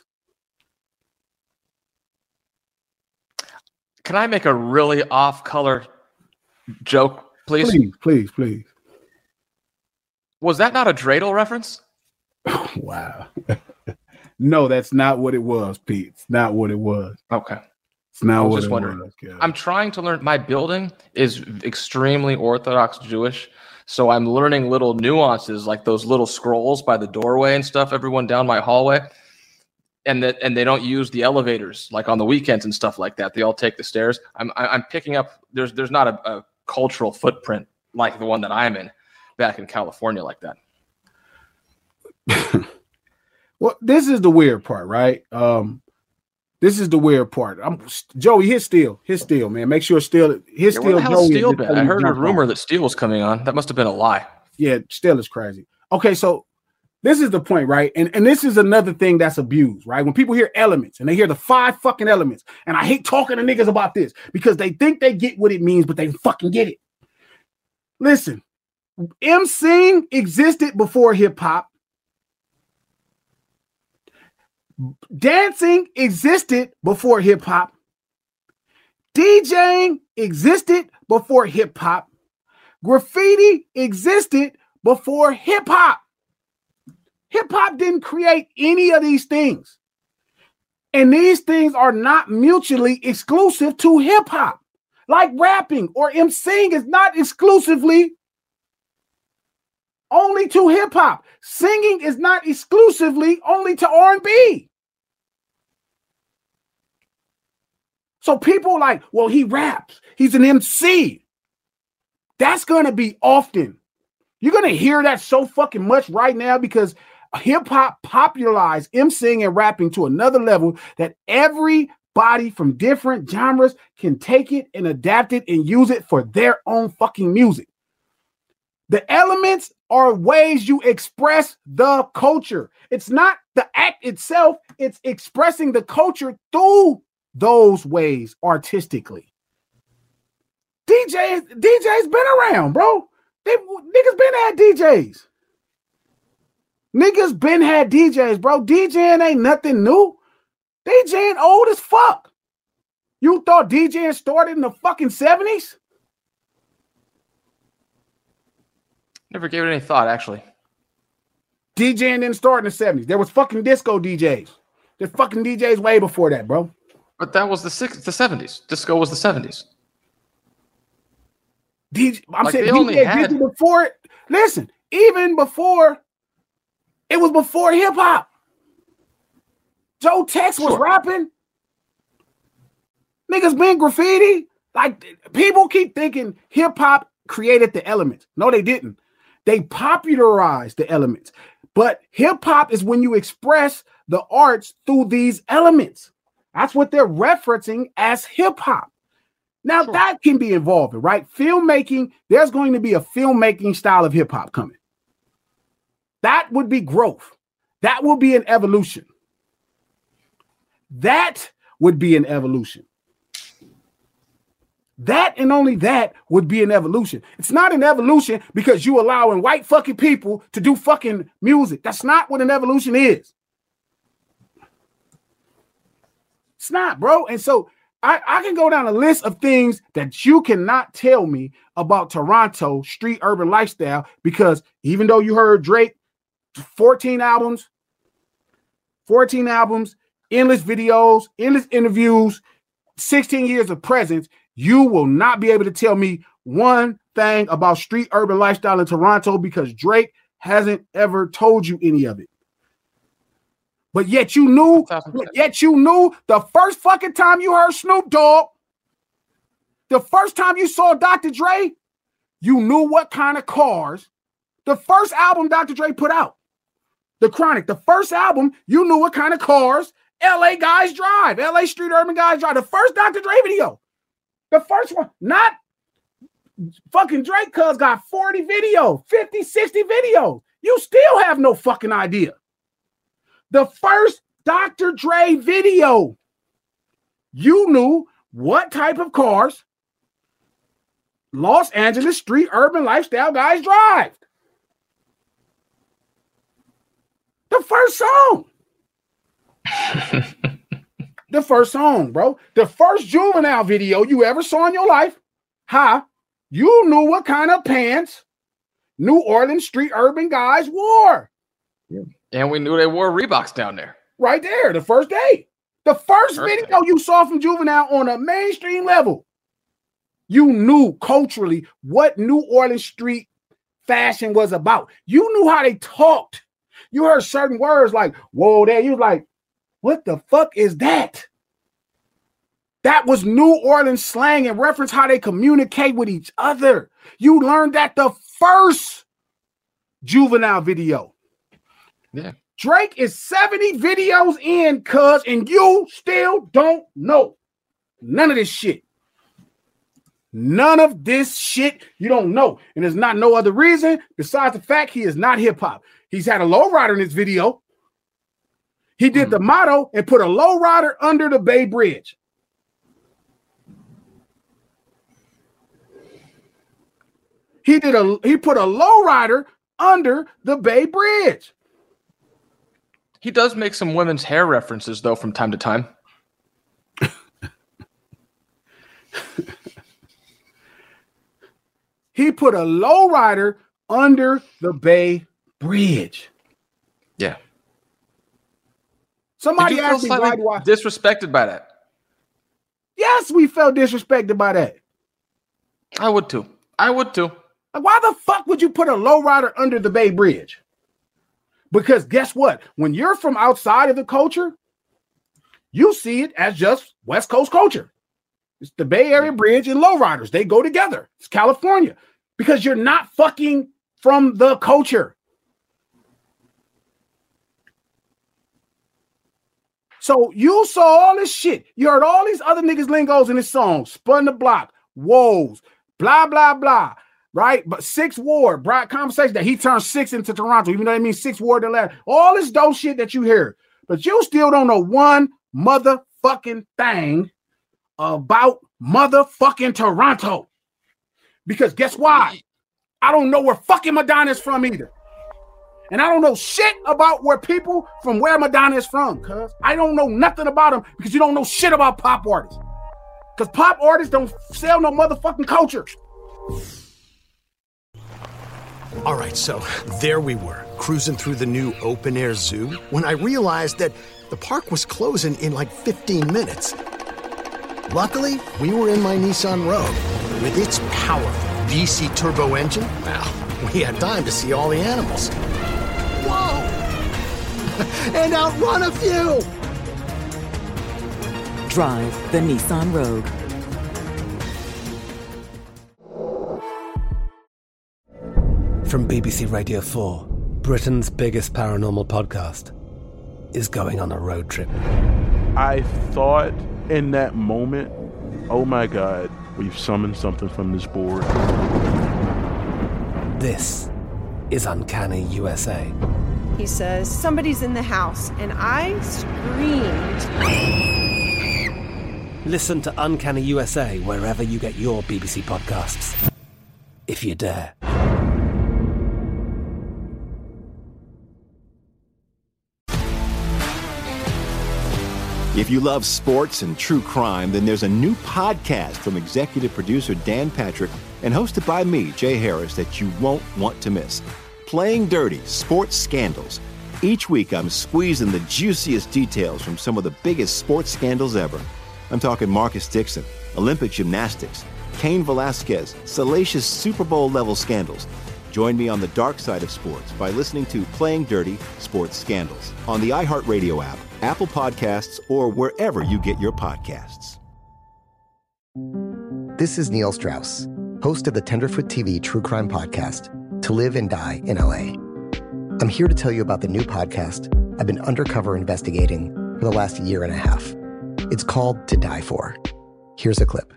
Can I make a really off-color joke, please? Please. Was that not a dreidel reference? Wow. No, that's not what it was, Pete. It's not what it was. Okay. It's not what it was. I'm trying to learn. My building is extremely Orthodox Jewish, so I'm learning little nuances like those little scrolls by the doorway and stuff, everyone down my hallway. And they don't use the elevators like on the weekends and stuff like that. They all take the stairs. I'm picking up. There's not a cultural footprint like the one that I'm in back in California like that. Well, this is the weird part, right? This is the weird part. Joey, hit Steel, man. Make sure Steel, hit Steel. Where the hell Steel been? I heard a rumor that Steel was coming on. That must have been a lie. Yeah, Steel is crazy. Okay, so this is the point, right? And this is another thing that's abused, right? When people hear elements and they hear the 5 fucking elements, and I hate talking to niggas about this because they think they get what it means, but they fucking get it. Listen, MCing existed before hip hop. Dancing existed before hip hop. DJing existed before hip hop. Graffiti existed before hip hop. Hip hop didn't create any of these things. And these things are not mutually exclusive to hip hop. Like rapping or MCing is not exclusively only to hip hop. Singing is not exclusively only to R&B. So people like, well, he raps. He's an MC. That's going to be often. You're going to hear that so fucking much right now because hip hop popularized MCing and rapping to another level that everybody from different genres can take it and adapt it and use it for their own fucking music. The elements are ways you express the culture. It's not the act itself. It's expressing the culture through those ways artistically. DJs been around, bro. Niggas been had DJs. Niggas been had DJs, bro. DJing ain't nothing new. DJing old as fuck. You thought DJing started in the fucking 70s? Never gave it any thought, actually. DJing didn't start in the 70s. There was fucking disco DJs. There's fucking DJs way before that, bro. But that was the 70s. Disco was the 70s. I'm saying DJ did it before it. Listen, even before, it was before hip hop. Joe Tex was rapping. Niggas been graffiti. Like, people keep thinking hip hop created the elements. No, they didn't. They popularized the elements. But hip hop is when you express the arts through these elements. That's what they're referencing as hip hop. Now that can be evolving, right? Filmmaking, there's going to be a filmmaking style of hip hop coming. That would be growth. That will be an evolution. That would be an evolution. That and only that would be an evolution. It's not an evolution because you allowing white fucking people to do fucking music. That's not what an evolution is. It's not, bro. And so I can go down a list of things that you cannot tell me about Toronto street urban lifestyle because even though you heard Drake, 14 albums, endless videos, endless interviews, 16 years of presence, you will not be able to tell me one thing about street urban lifestyle in Toronto because Drake hasn't ever told you any of it. But yet you knew the first fucking time you heard Snoop Dogg, the first time you saw Dr. Dre, you knew what kind of cars. The first album Dr. Dre put out, The Chronic, the first album, you knew what kind of cars LA guys drive, LA street urban guys drive. The first Dr. Dre video, the first one, not fucking Drake, cuz got 40 videos, 50, 60 videos. You still have no fucking idea. The first Dr. Dre video, you knew what type of cars Los Angeles street urban lifestyle guys drive. The first song. The first song, bro. The first Juvenile video you ever saw in your life. You knew what kind of pants New Orleans street urban guys wore. Yeah. And we knew they wore Reeboks down there. Right there, the first day. The first video you saw from Juvenile on a mainstream level. You knew culturally what New Orleans street fashion was about. You knew how they talked. You heard certain words like, whoa, there. You was like, what the fuck is that? That was New Orleans slang and reference how they communicate with each other. You learned that the first Juvenile video. Yeah. Drake is 70 videos in, cuz, and you still don't know none of this shit. None of this shit you don't know. And there's not no other reason besides the fact he is not hip hop. He's had a lowrider in this video. He did the motto and put a lowrider under the Bay Bridge. He put a lowrider under the Bay Bridge. He does make some women's hair references, though, from time to time. He put a lowrider under the Bay Bridge. Yeah. Somebody asked me why do I disrespected by that? Yes, we felt disrespected by that. I would too. Why the fuck would you put a lowrider under the Bay Bridge? Because guess what? When you're from outside of the culture, you see it as just West Coast culture. It's the Bay Area Bridge and lowriders. They go together. It's California because you're not fucking from the culture. So you saw all this shit. You heard all these other niggas lingos in this song. Spun the block, woes, blah, blah, blah. Right? But 6 Ward, bright conversation that he turned 6 into Toronto, even though it means 6 Ward to last. All this dope shit that you hear. But you still don't know one motherfucking thing about motherfucking Toronto. Because guess why? I don't know where fucking Madonna is from either. And I don't know shit about where people from where Madonna is from, cuz I don't know nothing about them because you don't know shit about pop artists. Because pop artists don't sell no motherfucking culture. All right, so there we were, cruising through the new open-air zoo, when I realized that the park was closing in like 15 minutes. Luckily, we were in my Nissan Rogue. With its powerful VC turbo engine, well, we had time to see all the animals. Whoa! And outrun a few! Drive the Nissan Rogue. From BBC Radio 4, Britain's biggest paranormal podcast is going on a road trip. I thought in that moment, oh my God, we've summoned something from this board. This is Uncanny USA. He says, somebody's in the house, and I screamed. Listen to Uncanny USA wherever you get your BBC podcasts, if you dare. If you love sports and true crime, then there's a new podcast from executive producer Dan Patrick and hosted by me, Jay Harris, that you won't want to miss. Playing Dirty: Sports Scandals. Each week, I'm squeezing the juiciest details from some of the biggest sports scandals ever. I'm talking Marcus Dixon, Olympic gymnastics, Cain Velasquez, salacious Super Bowl-level scandals. Join me on the dark side of sports by listening to Playing Dirty: Sports Scandals on the iHeartRadio app, Apple Podcasts, or wherever you get your podcasts. This is Neil Strauss, host of the Tenderfoot TV True Crime Podcast, To Live and Die in LA. I'm here to tell you about the new podcast I've been undercover investigating for the last year and a half. It's called To Die For. Here's a clip.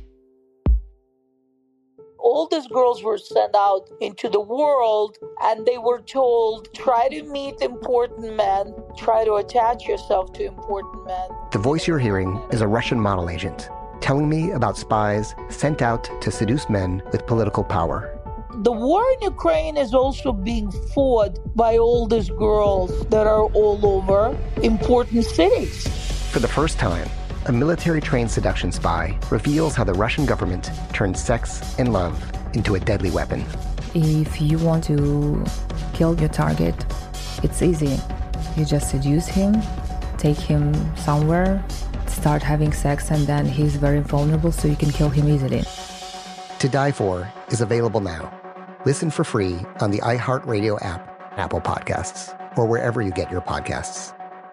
All these girls were sent out into the world and they were told, try to meet important men, try to attach yourself to important men. The voice you're hearing is a Russian model agent telling me about spies sent out to seduce men with political power. The war in Ukraine is also being fought by all these girls that are all over important cities. For the first time, a military-trained seduction spy reveals how the Russian government turned sex and love into a deadly weapon. If you want to kill your target, it's easy. You just seduce him, take him somewhere, start having sex, and then he's very vulnerable, so you can kill him easily. To Die For is available now. Listen for free on the iHeartRadio app, Apple Podcasts, or wherever you get your podcasts.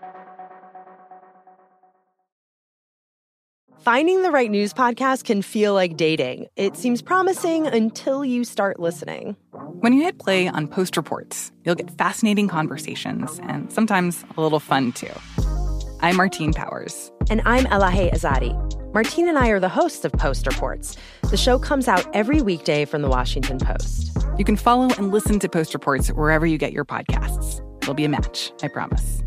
Finding the right news podcast can feel like dating. It seems promising until you start listening. When you hit play on Post Reports, you'll get fascinating conversations and sometimes a little fun, too. I'm Martine Powers. And I'm Elahe Azadi. Martine and I are the hosts of Post Reports. The show comes out every weekday from The Washington Post. You can follow and listen to Post Reports wherever you get your podcasts. It'll be a match, I promise.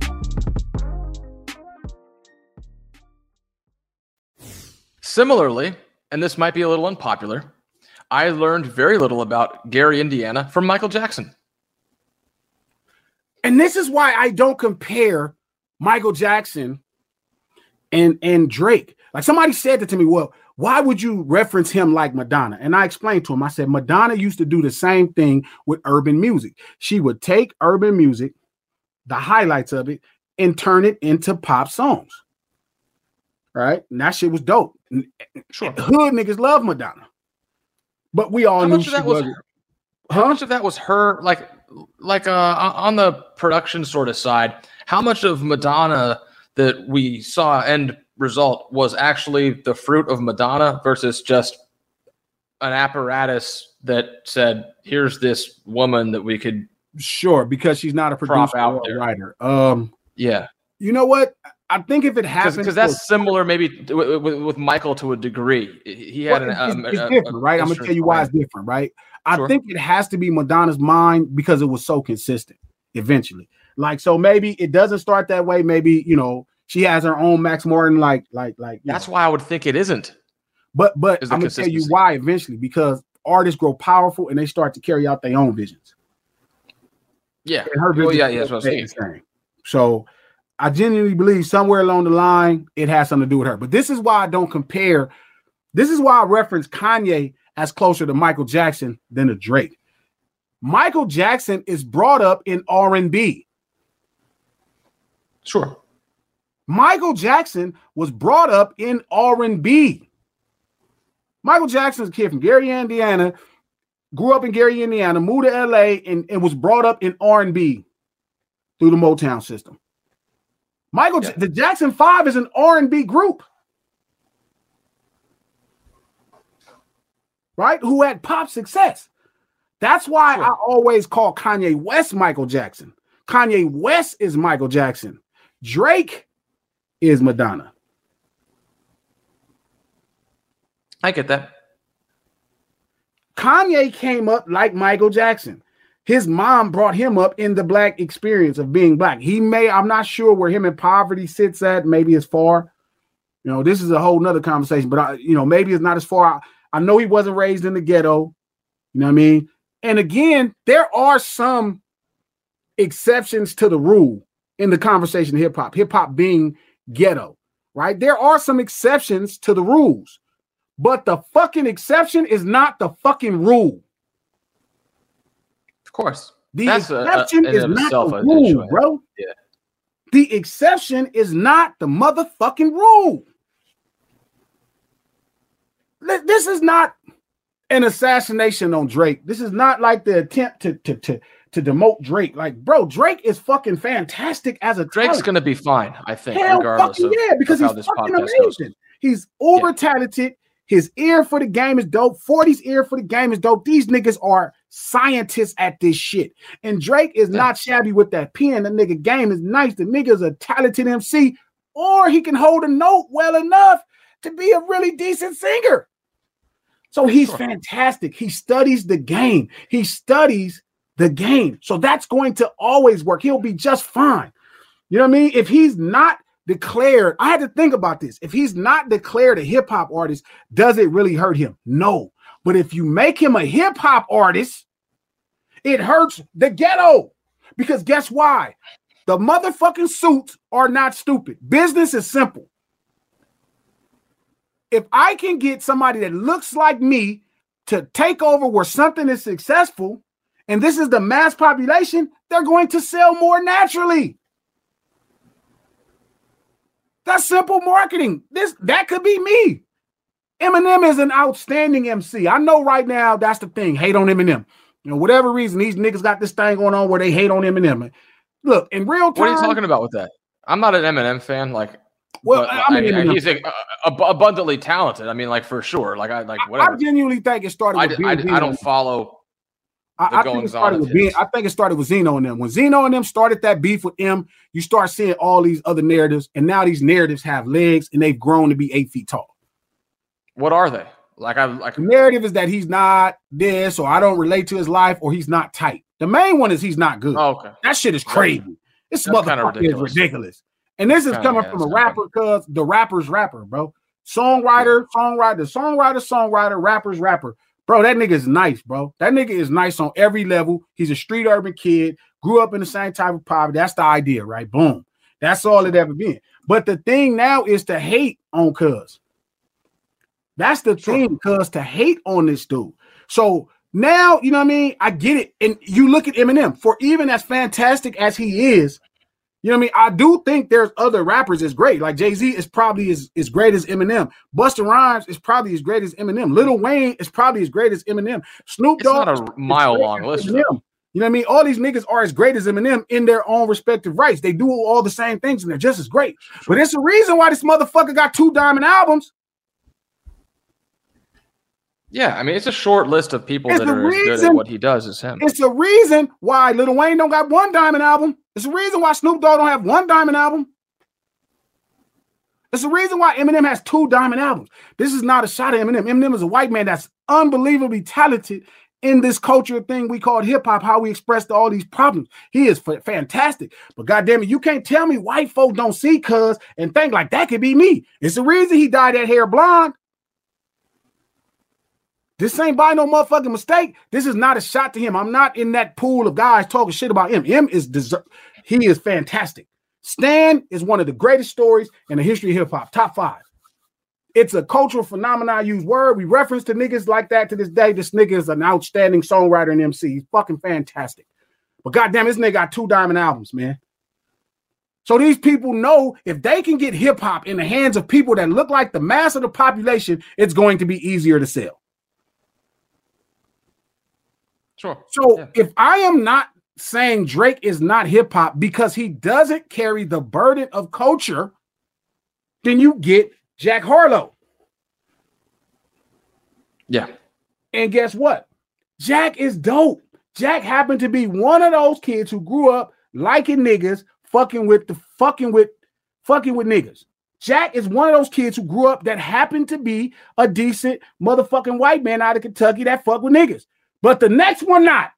Similarly, and this might be a little unpopular, I learned very little about Gary, Indiana from Michael Jackson. And this is why I don't compare Michael Jackson and Drake. Like somebody said that to me, well, why would you reference him like Madonna? And I explained to him, I said, Madonna used to do the same thing with urban music. She would take urban music, the highlights of it, and turn it into pop songs. Right? And that shit was dope. Sure. Hood niggas love Madonna. But we all knew she wasn't. How much of that was her, like on the production sort of side, how much of Madonna, that we saw end result was actually the fruit of Madonna versus just an apparatus that said, here's this woman that we could because she's not a producer or a writer. Yeah. You know what? I think if it happens, because that's similar maybe with Michael to a degree. He had it's different, right? I'm gonna tell you why it's different, right? I think it has to be Madonna's mind because it was so consistent eventually. Like, so maybe it doesn't start that way. Maybe, she has her own Max Martin, like. That's why I would think it isn't. But I'm gonna tell you why eventually, because artists grow powerful and they start to carry out their own visions. Yeah. And her vision that's what I'm saying. So I genuinely believe somewhere along the line, it has something to do with her. But this is why I don't compare. This is why I reference Kanye as closer to Michael Jackson than to Drake. Michael Jackson is brought up in R&B. Sure. Michael Jackson was brought up in R&B. Michael Jackson is a kid from Gary, Indiana, grew up in Gary, Indiana, moved to LA, and was brought up in R&B through the Motown system. The Jackson 5 is an R&B group, right? Who had pop success. That's why I always call Kanye West Michael Jackson. Kanye West is Michael Jackson. Drake is Madonna. I get that. Kanye came up like Michael Jackson. His mom brought him up in the Black experience of being Black. I'm not sure where him in poverty sits at. Maybe it's far. This is a whole nother conversation, but maybe it's not as far. I know he wasn't raised in the ghetto. You know what I mean? And again, there are some exceptions to the rule in the conversation of hip hop being ghetto, right? There are some exceptions to the rules, but the fucking exception is not the fucking rule. Of course. The exception is not the rule, bro. Yeah. The exception is not the motherfucking rule. This is not an assassination on Drake. This is not like the attempt to demote Drake. Like, bro, Drake is fucking fantastic as a Drake's going to be fine, I think, Hell regardless of because how he's this fucking podcast amazing. goes. He's uber talented. His ear for the game is dope. 40's ear for the game is dope. These niggas are scientists at this shit. And Drake is not shabby with that pen. The nigga game is nice. The nigga's a talented MC, or he can hold a note well enough to be a really decent singer. So he's fantastic. He studies the game. He studies the game. So that's going to always work. He'll be just fine. You know what I mean? If he's not declared, I had to think about this. If he's not declared a hip hop artist, does it really hurt him? No. But if you make him a hip hop artist, it hurts the ghetto. Because guess why? The motherfucking suits are not stupid. Business is simple. If I can get somebody that looks like me to take over where something is successful, and this is the mass population, they're going to sell more naturally. That's simple marketing. That could be me. Eminem is an outstanding MC. I know right now that's the thing. Hate on Eminem. Whatever reason, these niggas got this thing going on where they hate on Eminem. Look, in real time. What are you talking about with that? I'm not an Eminem fan. He's abundantly talented. I mean, for sure. Whatever. I genuinely think it started with I don't follow I think it started with Zeno and them. When Zeno and them started that beef with M, you start seeing all these other narratives, and now these narratives have legs and they've grown to be 8 feet tall. What are they? The narrative is that he's not this, or I don't relate to his life, or he's not tight. The main one is he's not good. Oh, okay. That shit is crazy. This motherfucker is ridiculous. And this is coming from a rapper, because the rapper's rapper, bro. Songwriter, rapper's rapper. Bro, that nigga is nice, bro. That nigga is nice on every level. He's a street urban kid, grew up in the same type of poverty. That's the idea, right? Boom. That's all it ever been. But the thing now is to hate on Cuz. That's the thing, Cuz, to hate on this dude. So now, you know what I mean? I get it. And you look at Eminem, for even as fantastic as he is, you know what I mean? I do think there's other rappers that's great. Like Jay-Z is probably as great as Eminem. Busta Rhymes is probably as great as Eminem. Lil Wayne is probably as great as Eminem. Snoop Dogg. It's not a mile long list. You know what I mean? All these niggas are as great as Eminem in their own respective rights. They do all the same things and they're just as great. But it's a reason why this motherfucker got 2 diamond albums. Yeah, I mean, it's a short list of people that are as good at what he does as him. It's a reason why Lil Wayne don't got 1 diamond album. It's a reason why Snoop Dogg don't have 1 diamond album. It's the reason why Eminem has 2 diamond albums. This is not a shot at Eminem. Eminem is a white man that's unbelievably talented in this culture thing we call hip hop, how we express all these problems. He is fantastic. But goddamn it, you can't tell me white folk don't see cuz and think like that could be me. It's the reason he dyed that hair blonde. This ain't by no motherfucking mistake. This is not a shot to him. I'm not in that pool of guys talking shit about him. He is fantastic. Stan is one of the greatest stories in the history of hip hop. Top 5. It's a cultural phenomenon. I use word. We reference to niggas like that to this day. This nigga is an outstanding songwriter and MC. He's fucking fantastic. But goddamn, this nigga got 2 diamond albums, man. So these people know if they can get hip hop in the hands of people that look like the mass of the population, it's going to be easier to sell. Sure. So if I am not saying Drake is not hip hop because he doesn't carry the burden of culture, then you get Jack Harlow. Yeah. And guess what? Jack is dope. Jack happened to be one of those kids who grew up liking niggas, fucking with niggas. Jack is one of those kids who grew up that happened to be a decent motherfucking white man out of Kentucky that fuck with niggas. But the next one, not.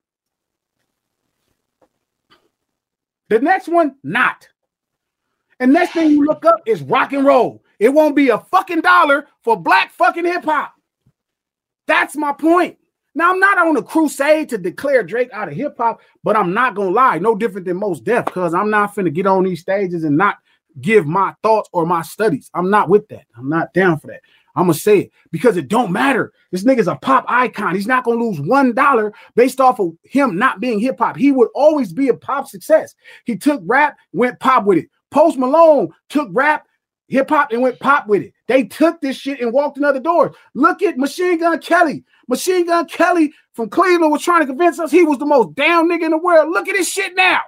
The next one, not. And next thing you look up is rock and roll. It won't be a fucking dollar for black fucking hip hop. That's my point. Now, I'm not on a crusade to declare Drake out of hip hop, but I'm not going to lie. No different than Mos Def, because I'm not finna get on these stages and not give my thoughts or my studies. I'm not with that. I'm not down for that. I'm going to say it because it don't matter. This nigga's a pop icon. He's not going to lose $1 based off of him not being hip hop. He would always be a pop success. He took rap, went pop with it. Post Malone took rap, hip hop, and went pop with it. They took this shit and walked in other doors. Look at Machine Gun Kelly. Machine Gun Kelly from Cleveland was trying to convince us he was the most down nigga in the world. Look at this shit now.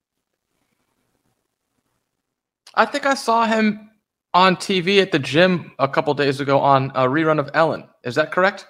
I think I saw him on TV at the gym a couple days ago on a rerun of Ellen. Is that correct?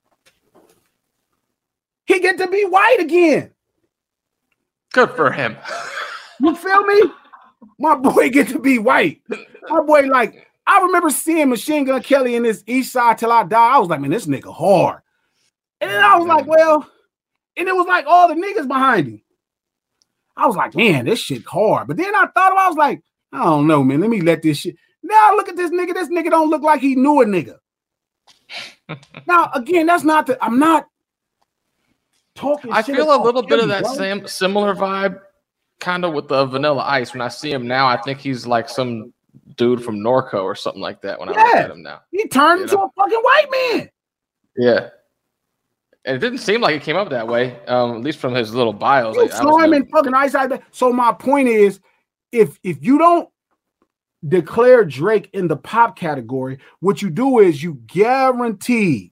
He get to be white again. Good for him. You feel me? My boy get to be white. My boy, like, I remember seeing Machine Gun Kelly in this East Side Till I Die. I was like, man, this nigga hard. And then I was like, well, and it was like all the niggas behind him. I was like, man, this shit hard. But then I thought about it, I was like, I don't know, man. Let me let this shit. Now look at this nigga. This nigga don't look like he knew a nigga. Now, again, that's not the, I'm not talking I shit feel a little bit of him, that bro. same similar vibe kind of with the Vanilla Ice. When I see him now, I think he's like some dude from Norco or something like that when I look at him now. He turned into a fucking white man. Yeah. And it didn't seem like it came up that way, at least from his little bios. You saw him in fucking Ice Ice. So my point is, if you don't declare Drake in the pop category, what you do is you're guaranteed,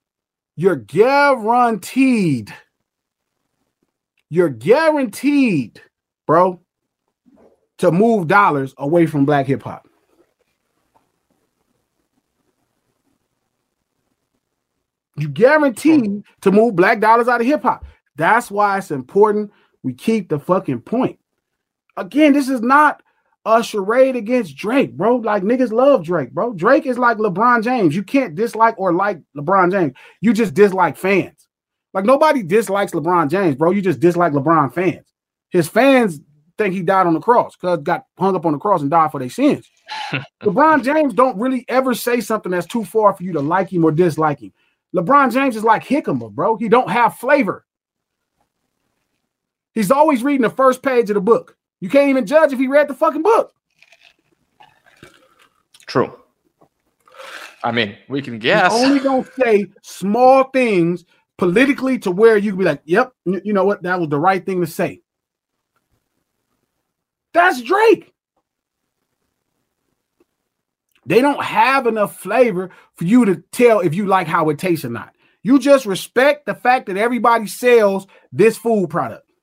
bro, to move dollars away from black hip hop. You guaranteed to move black dollars out of hip hop. That's why it's important we keep the fucking point. Again, this is not a charade against Drake, bro. Like, niggas love Drake, bro. Drake is like LeBron James. You can't dislike or like LeBron James. You just dislike fans. Like, nobody dislikes LeBron James, bro. You just dislike LeBron fans. His fans think he died on the cross because got hung up on the cross and died for their sins. LeBron James don't really ever say something that's too far for you to like him or dislike him. LeBron James is like Hickama, bro. He don't have flavor. He's always reading the first page of the book. You can't even judge if he read the fucking book. True. I mean, we can guess. He's only gonna say small things politically to where you can be like, yep, you know what? That was the right thing to say. That's Drake. They don't have enough flavor for you to tell if you like how it tastes or not. You just respect the fact that everybody sells this food product.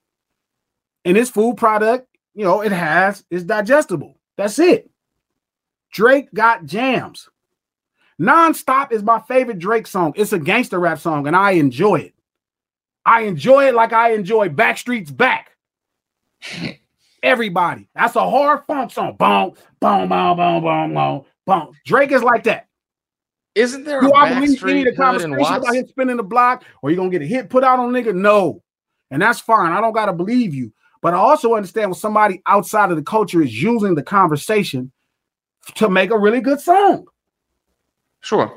And his food product, you know, it's digestible. That's it. Drake got jams. Nonstop is my favorite Drake song. It's a gangster rap song, and I enjoy it. I enjoy it like I enjoy Backstreet's Back. Everybody. That's a hard funk song. Boom, boom, boom, boom, boom, boom, boom. Drake is like that. Isn't there Do a I believe Backstreet any of the Hood conversation and Watts? about him spinning the block or you going to get a hit put out on a nigga? No. And that's fine. I don't got to believe you. But I also understand when somebody outside of the culture is using the conversation to make a really good song. Sure.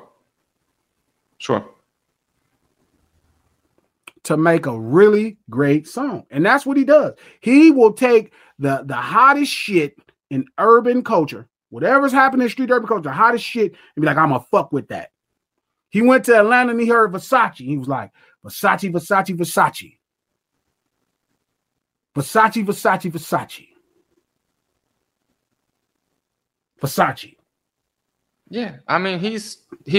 To make a really great song. And that's what he does. He will take the hottest shit in urban culture, whatever's happening in street urban culture, the hottest shit, and be like, I'm going to fuck with that. He went to Atlanta and he heard Versace. He was like, Versace, Versace, Versace. Versace, Versace, Versace. Versace. Yeah, I mean he's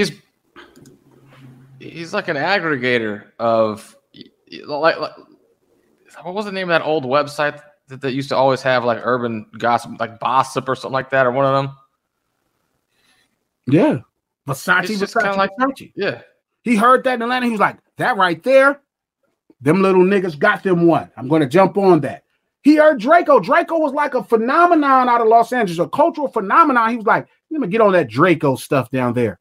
like an aggregator of like what was the name of that old website that used to always have like urban gossip, like Gossip or something like that, or one of them? Yeah, Versace, Versace, like, Versace. Yeah, he heard that in Atlanta. He was like, that right there, them little niggas got them one. I'm going to jump on that. He heard Draco. Draco was like a phenomenon out of Los Angeles, a cultural phenomenon. He was like, let me get on that Draco stuff down there.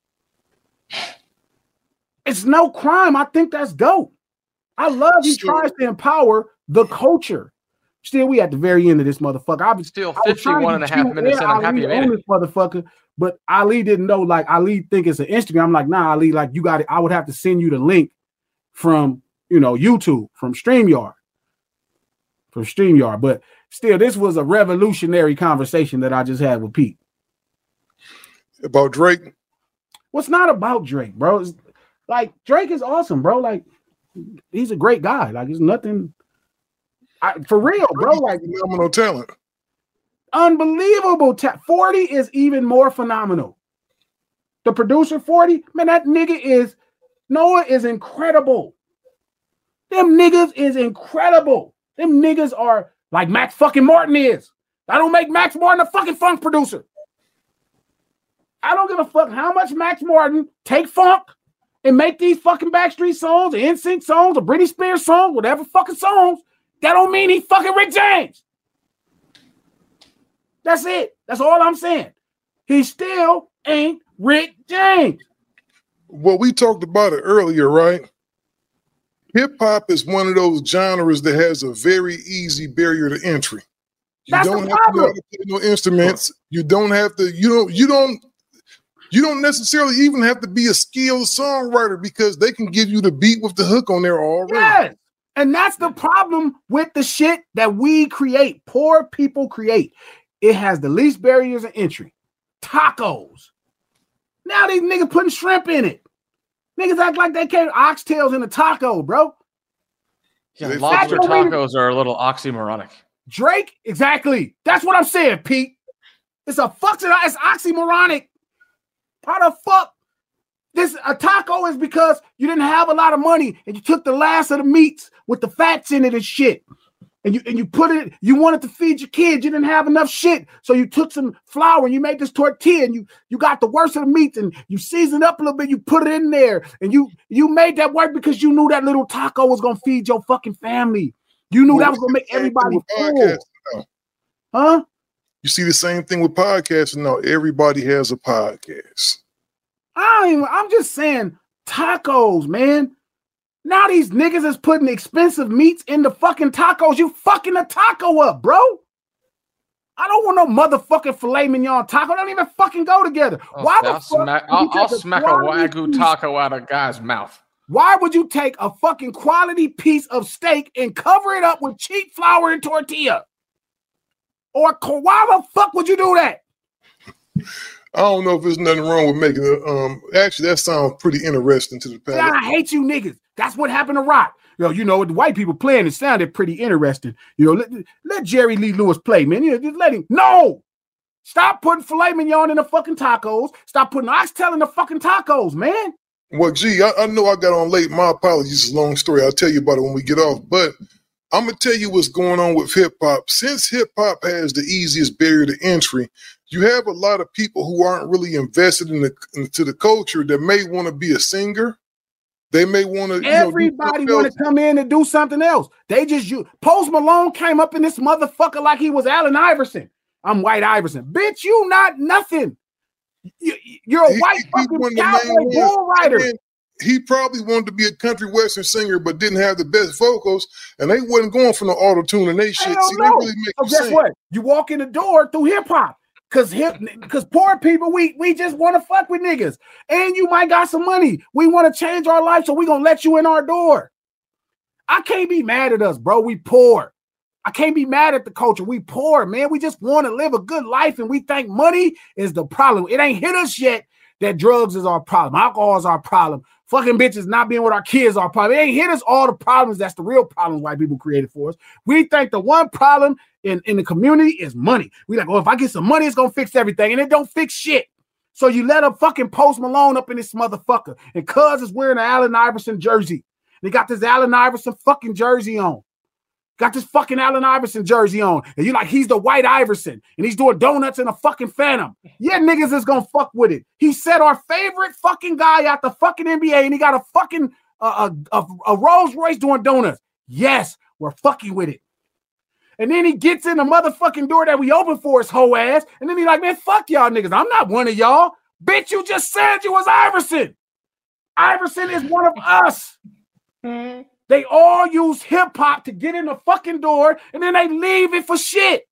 It's no crime. I think that's dope. I love he tries to empower the culture. Still, we at the very end of this motherfucker. I'm still 51.5 minutes in. I'm happy on this motherfucker. But Ali didn't know, like, Ali think it's an Instagram. I'm like, nah, Ali, like, you got it. I would have to send you the link from, you know, YouTube, from StreamYard. But still, this was a revolutionary conversation that I just had with Pete. About Drake? Well, it's not about Drake, bro. It's, like, Drake is awesome, bro. Like, he's a great guy. Like, it's nothing. For real, bro. Like, phenomenal talent. Unbelievable. 40 is even more phenomenal. The producer 40, man, that nigga is, Noah is incredible. Them niggas is incredible. Them niggas are like Max fucking Martin is. I don't make Max Martin a fucking funk producer. I don't give a fuck how much Max Martin take funk and make these fucking Backstreet songs, or NSYNC songs, or Britney Spears songs, whatever fucking songs. That don't mean he fucking Rick James. That's it. That's all I'm saying. He still ain't Rick James. Well, we talked about it earlier, right? Hip-hop is one of those genres that has a very easy barrier to entry. You That's don't the have to know how problem. to play no instruments. You don't have to, you don't necessarily even have to be a skilled songwriter because they can give you the beat with the hook on there already. Yes. And that's the problem with the shit that we create, poor people create. It has the least barriers of entry. Tacos. Now these niggas putting shrimp in it. Niggas act like they can't oxtails in a taco, bro. Yeah, lobster tacos are a little oxymoronic. Drake, exactly. That's what I'm saying, Pete. It's oxymoronic. How the fuck? A taco is because you didn't have a lot of money and you took the last of the meats with the fats in it and shit. And you put it, you wanted to feed your kids, you didn't have enough shit. So you took some flour and you made this tortilla and you got the worst of the meats and you seasoned up a little bit, you put it in there and you made that work because you knew that little taco was gonna feed your fucking family. You knew that was gonna make everybody full. Huh? You see the same thing with podcasting now. Everybody has a podcast. I'm just saying tacos, man. Now these niggas is putting expensive meats in the fucking tacos. You fucking a taco up, bro. I don't want no motherfucking filet mignon taco. They don't even fucking go together. Why the fuck? I'll smack a Wagyu taco out of a guy's mouth. Why would you take a fucking quality piece of steak and cover it up with cheap flour and tortilla? Or why the fuck would you do that? I don't know if there's nothing wrong with making it. Actually, that sounds pretty interesting to the palate. Yeah, I hate you niggas. That's what happened to Rock. You know, the white people playing, it sounded pretty interesting. You know, let Jerry Lee Lewis play, man. You know, just let him. No! Stop putting filet mignon in the fucking tacos. Stop putting oxtail in the fucking tacos, man. Well, gee, I know I got on late. My apologies. It's a long story. I'll tell you about it when we get off. But I'm gonna tell you what's going on with hip hop. Since hip hop has the easiest barrier to entry, you have a lot of people who aren't really invested into the culture that may want to be a singer. They may want to. Everybody want to come in and do something else. They just Post Malone came up in this motherfucker like he was Allen Iverson. I'm White Iverson, bitch. You not nothing. You're a white fucking cowboy bull rider. He probably wanted to be a country western singer, but didn't have the best vocals, and they wasn't going for no auto tune and they shit. See, they really make so guess what? You walk in the door through hip hop, cause poor people we just want to fuck with niggas, and you might got some money. We want to change our life, so we gonna let you in our door. I can't be mad at us, bro. We poor. I can't be mad at the culture. We poor, man. We just want to live a good life, and we think money is the problem. It ain't hit us yet that drugs is our problem, alcohol is our problem. Fucking bitches not being with our kids are problem. It ain't hit us all the problems. That's the real problems white people created for us. We think the one problem in the community is money. We like, oh, if I get some money, it's gonna fix everything. And it don't fix shit. So you let a fucking Post Malone up in this motherfucker. And cuz is wearing an Allen Iverson jersey. They got this Allen Iverson fucking jersey on. Got this fucking Allen Iverson jersey on. And you like, he's the White Iverson. And he's doing donuts in a fucking Phantom. Yeah, niggas is gonna fuck with it. He said our favorite fucking guy out the fucking NBA, and he got a fucking a Rolls Royce doing donuts. Yes, we're fucking with it. And then he gets in the motherfucking door that we open for his whole ass. And then he like, man, fuck y'all niggas. I'm not one of y'all. Bitch, you just said you was Iverson. Iverson is one of us. They all use hip hop to get in the fucking door, and then they leave it for shit.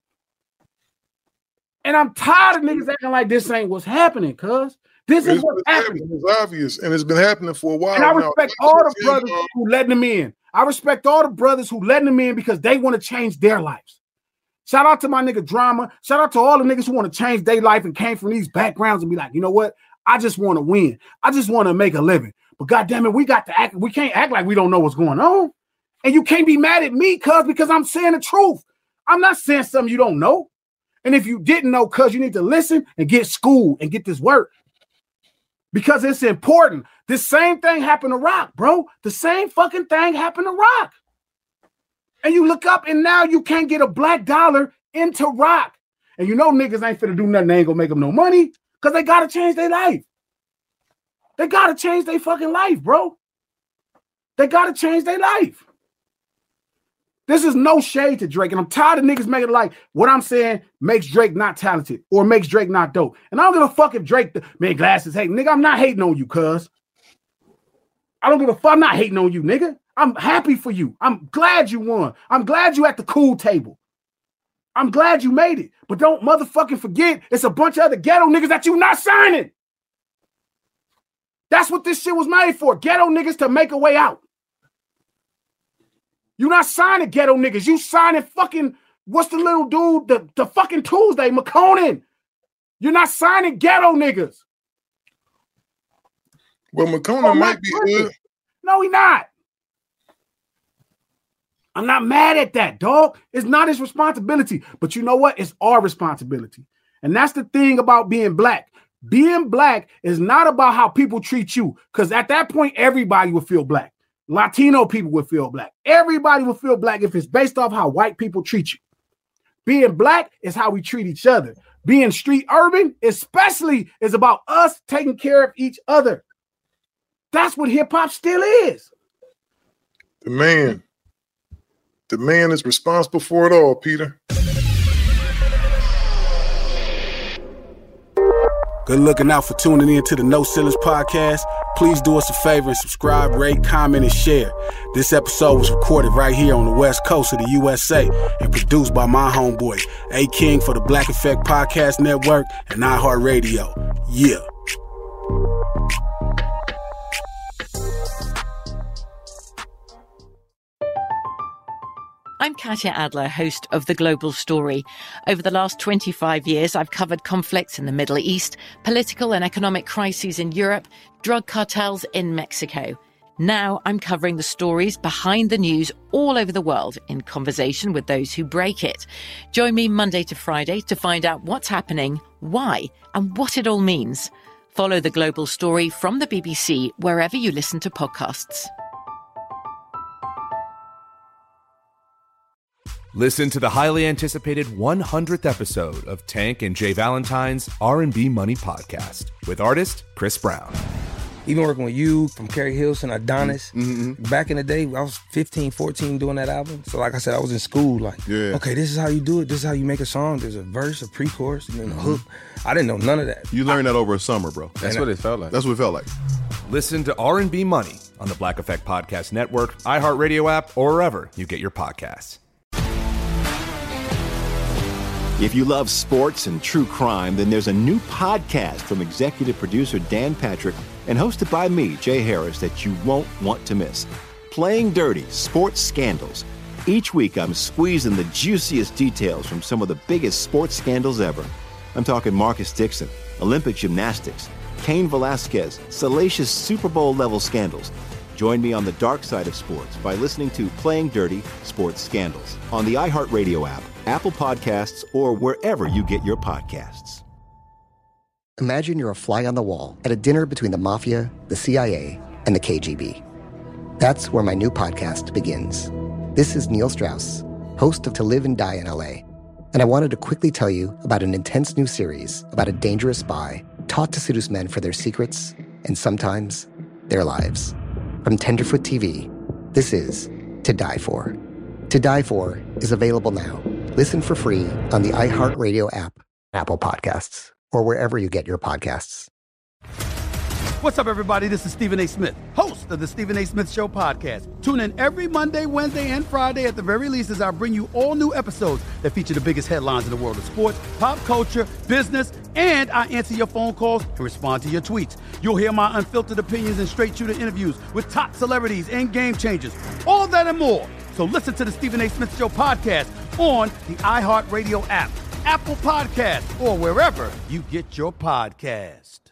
And I'm tired of niggas acting like this ain't what's happening, cuz. This is what's happening. It's obvious, and it's been happening for a while. And I respect all the brothers who letting them in. I respect all the brothers who letting them in because they want to change their lives. Shout out to my nigga Drama. Shout out to all the niggas who want to change their life and came from these backgrounds and be like, you know what? I just want to win. I just want to make a living. But goddamn it, we got to act. We can't act like we don't know what's going on. And you can't be mad at me, cuz, because I'm saying the truth. I'm not saying something you don't know. And if you didn't know, cuz, you need to listen and get schooled and get this work. Because it's important. This same thing happened to Rock, bro. The same fucking thing happened to Rock. And you look up and now you can't get a black dollar into Rock. And you know niggas ain't finna do nothing. They ain't gonna make them no money because they gotta change their life. They gotta change their fucking life, bro. They gotta change their life. This is no shade to Drake, and I'm tired of niggas making it like what I'm saying makes Drake not talented or makes Drake not dope. And I don't give a fuck if Drake, man, Glasses hating. Nigga, I'm not hating on you, cuz. I don't give a fuck. I'm not hating on you, nigga. I'm happy for you. I'm glad you won. I'm glad you at the cool table. I'm glad you made it. But don't motherfucking forget it's a bunch of other ghetto niggas that you not signing. That's what this shit was made for. Ghetto niggas to make a way out. You not signing ghetto niggas. You signing fucking, what's the little dude, the fucking Tuesday, McConan. You're not signing ghetto niggas. Well, McConan might be good. No, he not. I'm not mad at that, dog. It's not his responsibility. But you know what? It's our responsibility. And that's the thing about being black. Being black is not about how people treat you. Because at that point, everybody will feel black. Latino people would feel black. Everybody will feel black if it's based off how white people treat you. Being black is how we treat each other. Being street urban, especially, is about us taking care of each other. That's what hip hop still is. The man is responsible for it all, Peter. Good looking out for tuning in to the No Ceilings podcast. Please do us a favor and subscribe, rate, comment, and share. This episode was recorded right here on the West Coast of the USA and produced by my homeboy, A. King, for the Black Effect Podcast Network and iHeartRadio. Yeah. I'm Katya Adler, host of The Global Story. Over the last 25 years, I've covered conflicts in the Middle East, political and economic crises in Europe, drug cartels in Mexico. Now I'm covering the stories behind the news all over the world in conversation with those who break it. Join me Monday to Friday to find out what's happening, why, and what it all means. Follow The Global Story from the BBC wherever you listen to podcasts. Listen to the highly anticipated 100th episode of Tank and Jay Valentine's R&B Money Podcast with artist Chris Brown. Even working with you, from Kerry Hilson, Adonis, back in the day, I was 15, 14 doing that album. So like I said, I was in school like, okay, this is how you do it. This is how you make a song. There's a verse, a pre-chorus, and then a hook. I didn't know none of that. You learned that over a summer, bro. That's what it felt like. That's what it felt like. Listen to R&B Money on the Black Effect Podcast Network, iHeartRadio app, or wherever you get your podcasts. If you love sports and true crime, then there's a new podcast from executive producer Dan Patrick and hosted by me, Jay Harris, that you won't want to miss. Playing Dirty: Sports Scandals. Each week, I'm squeezing the juiciest details from some of the biggest sports scandals ever. I'm talking Marcus Dixon, Olympic gymnastics, Cain Velasquez, salacious Super Bowl-level scandals. Join me on the dark side of sports by listening to Playing Dirty: Sports Scandals on the iHeartRadio app, Apple Podcasts, or wherever you get your podcasts. Imagine you're a fly on the wall at a dinner between the mafia, the CIA, and the KGB. That's where my new podcast begins. This is Neil Strauss, host of To Live and Die in LA, and I wanted to quickly tell you about an intense new series about a dangerous spy taught to seduce men for their secrets and sometimes their lives. From Tenderfoot TV, this is To Die For. To Die For is available now. Listen for free on the iHeartRadio app, Apple Podcasts, or wherever you get your podcasts. What's up, everybody? This is Stephen A. Smith, host of the Stephen A. Smith Show podcast. Tune in every Monday, Wednesday, and Friday at the very least as I bring you all new episodes that feature the biggest headlines in the world of sports, pop culture, business, and I answer your phone calls and respond to your tweets. You'll hear my unfiltered opinions and straight-shooter interviews with top celebrities and game changers. All that and more. So listen to the Stephen A. Smith Show podcast on the iHeartRadio app, Apple Podcasts, or wherever you get your podcast.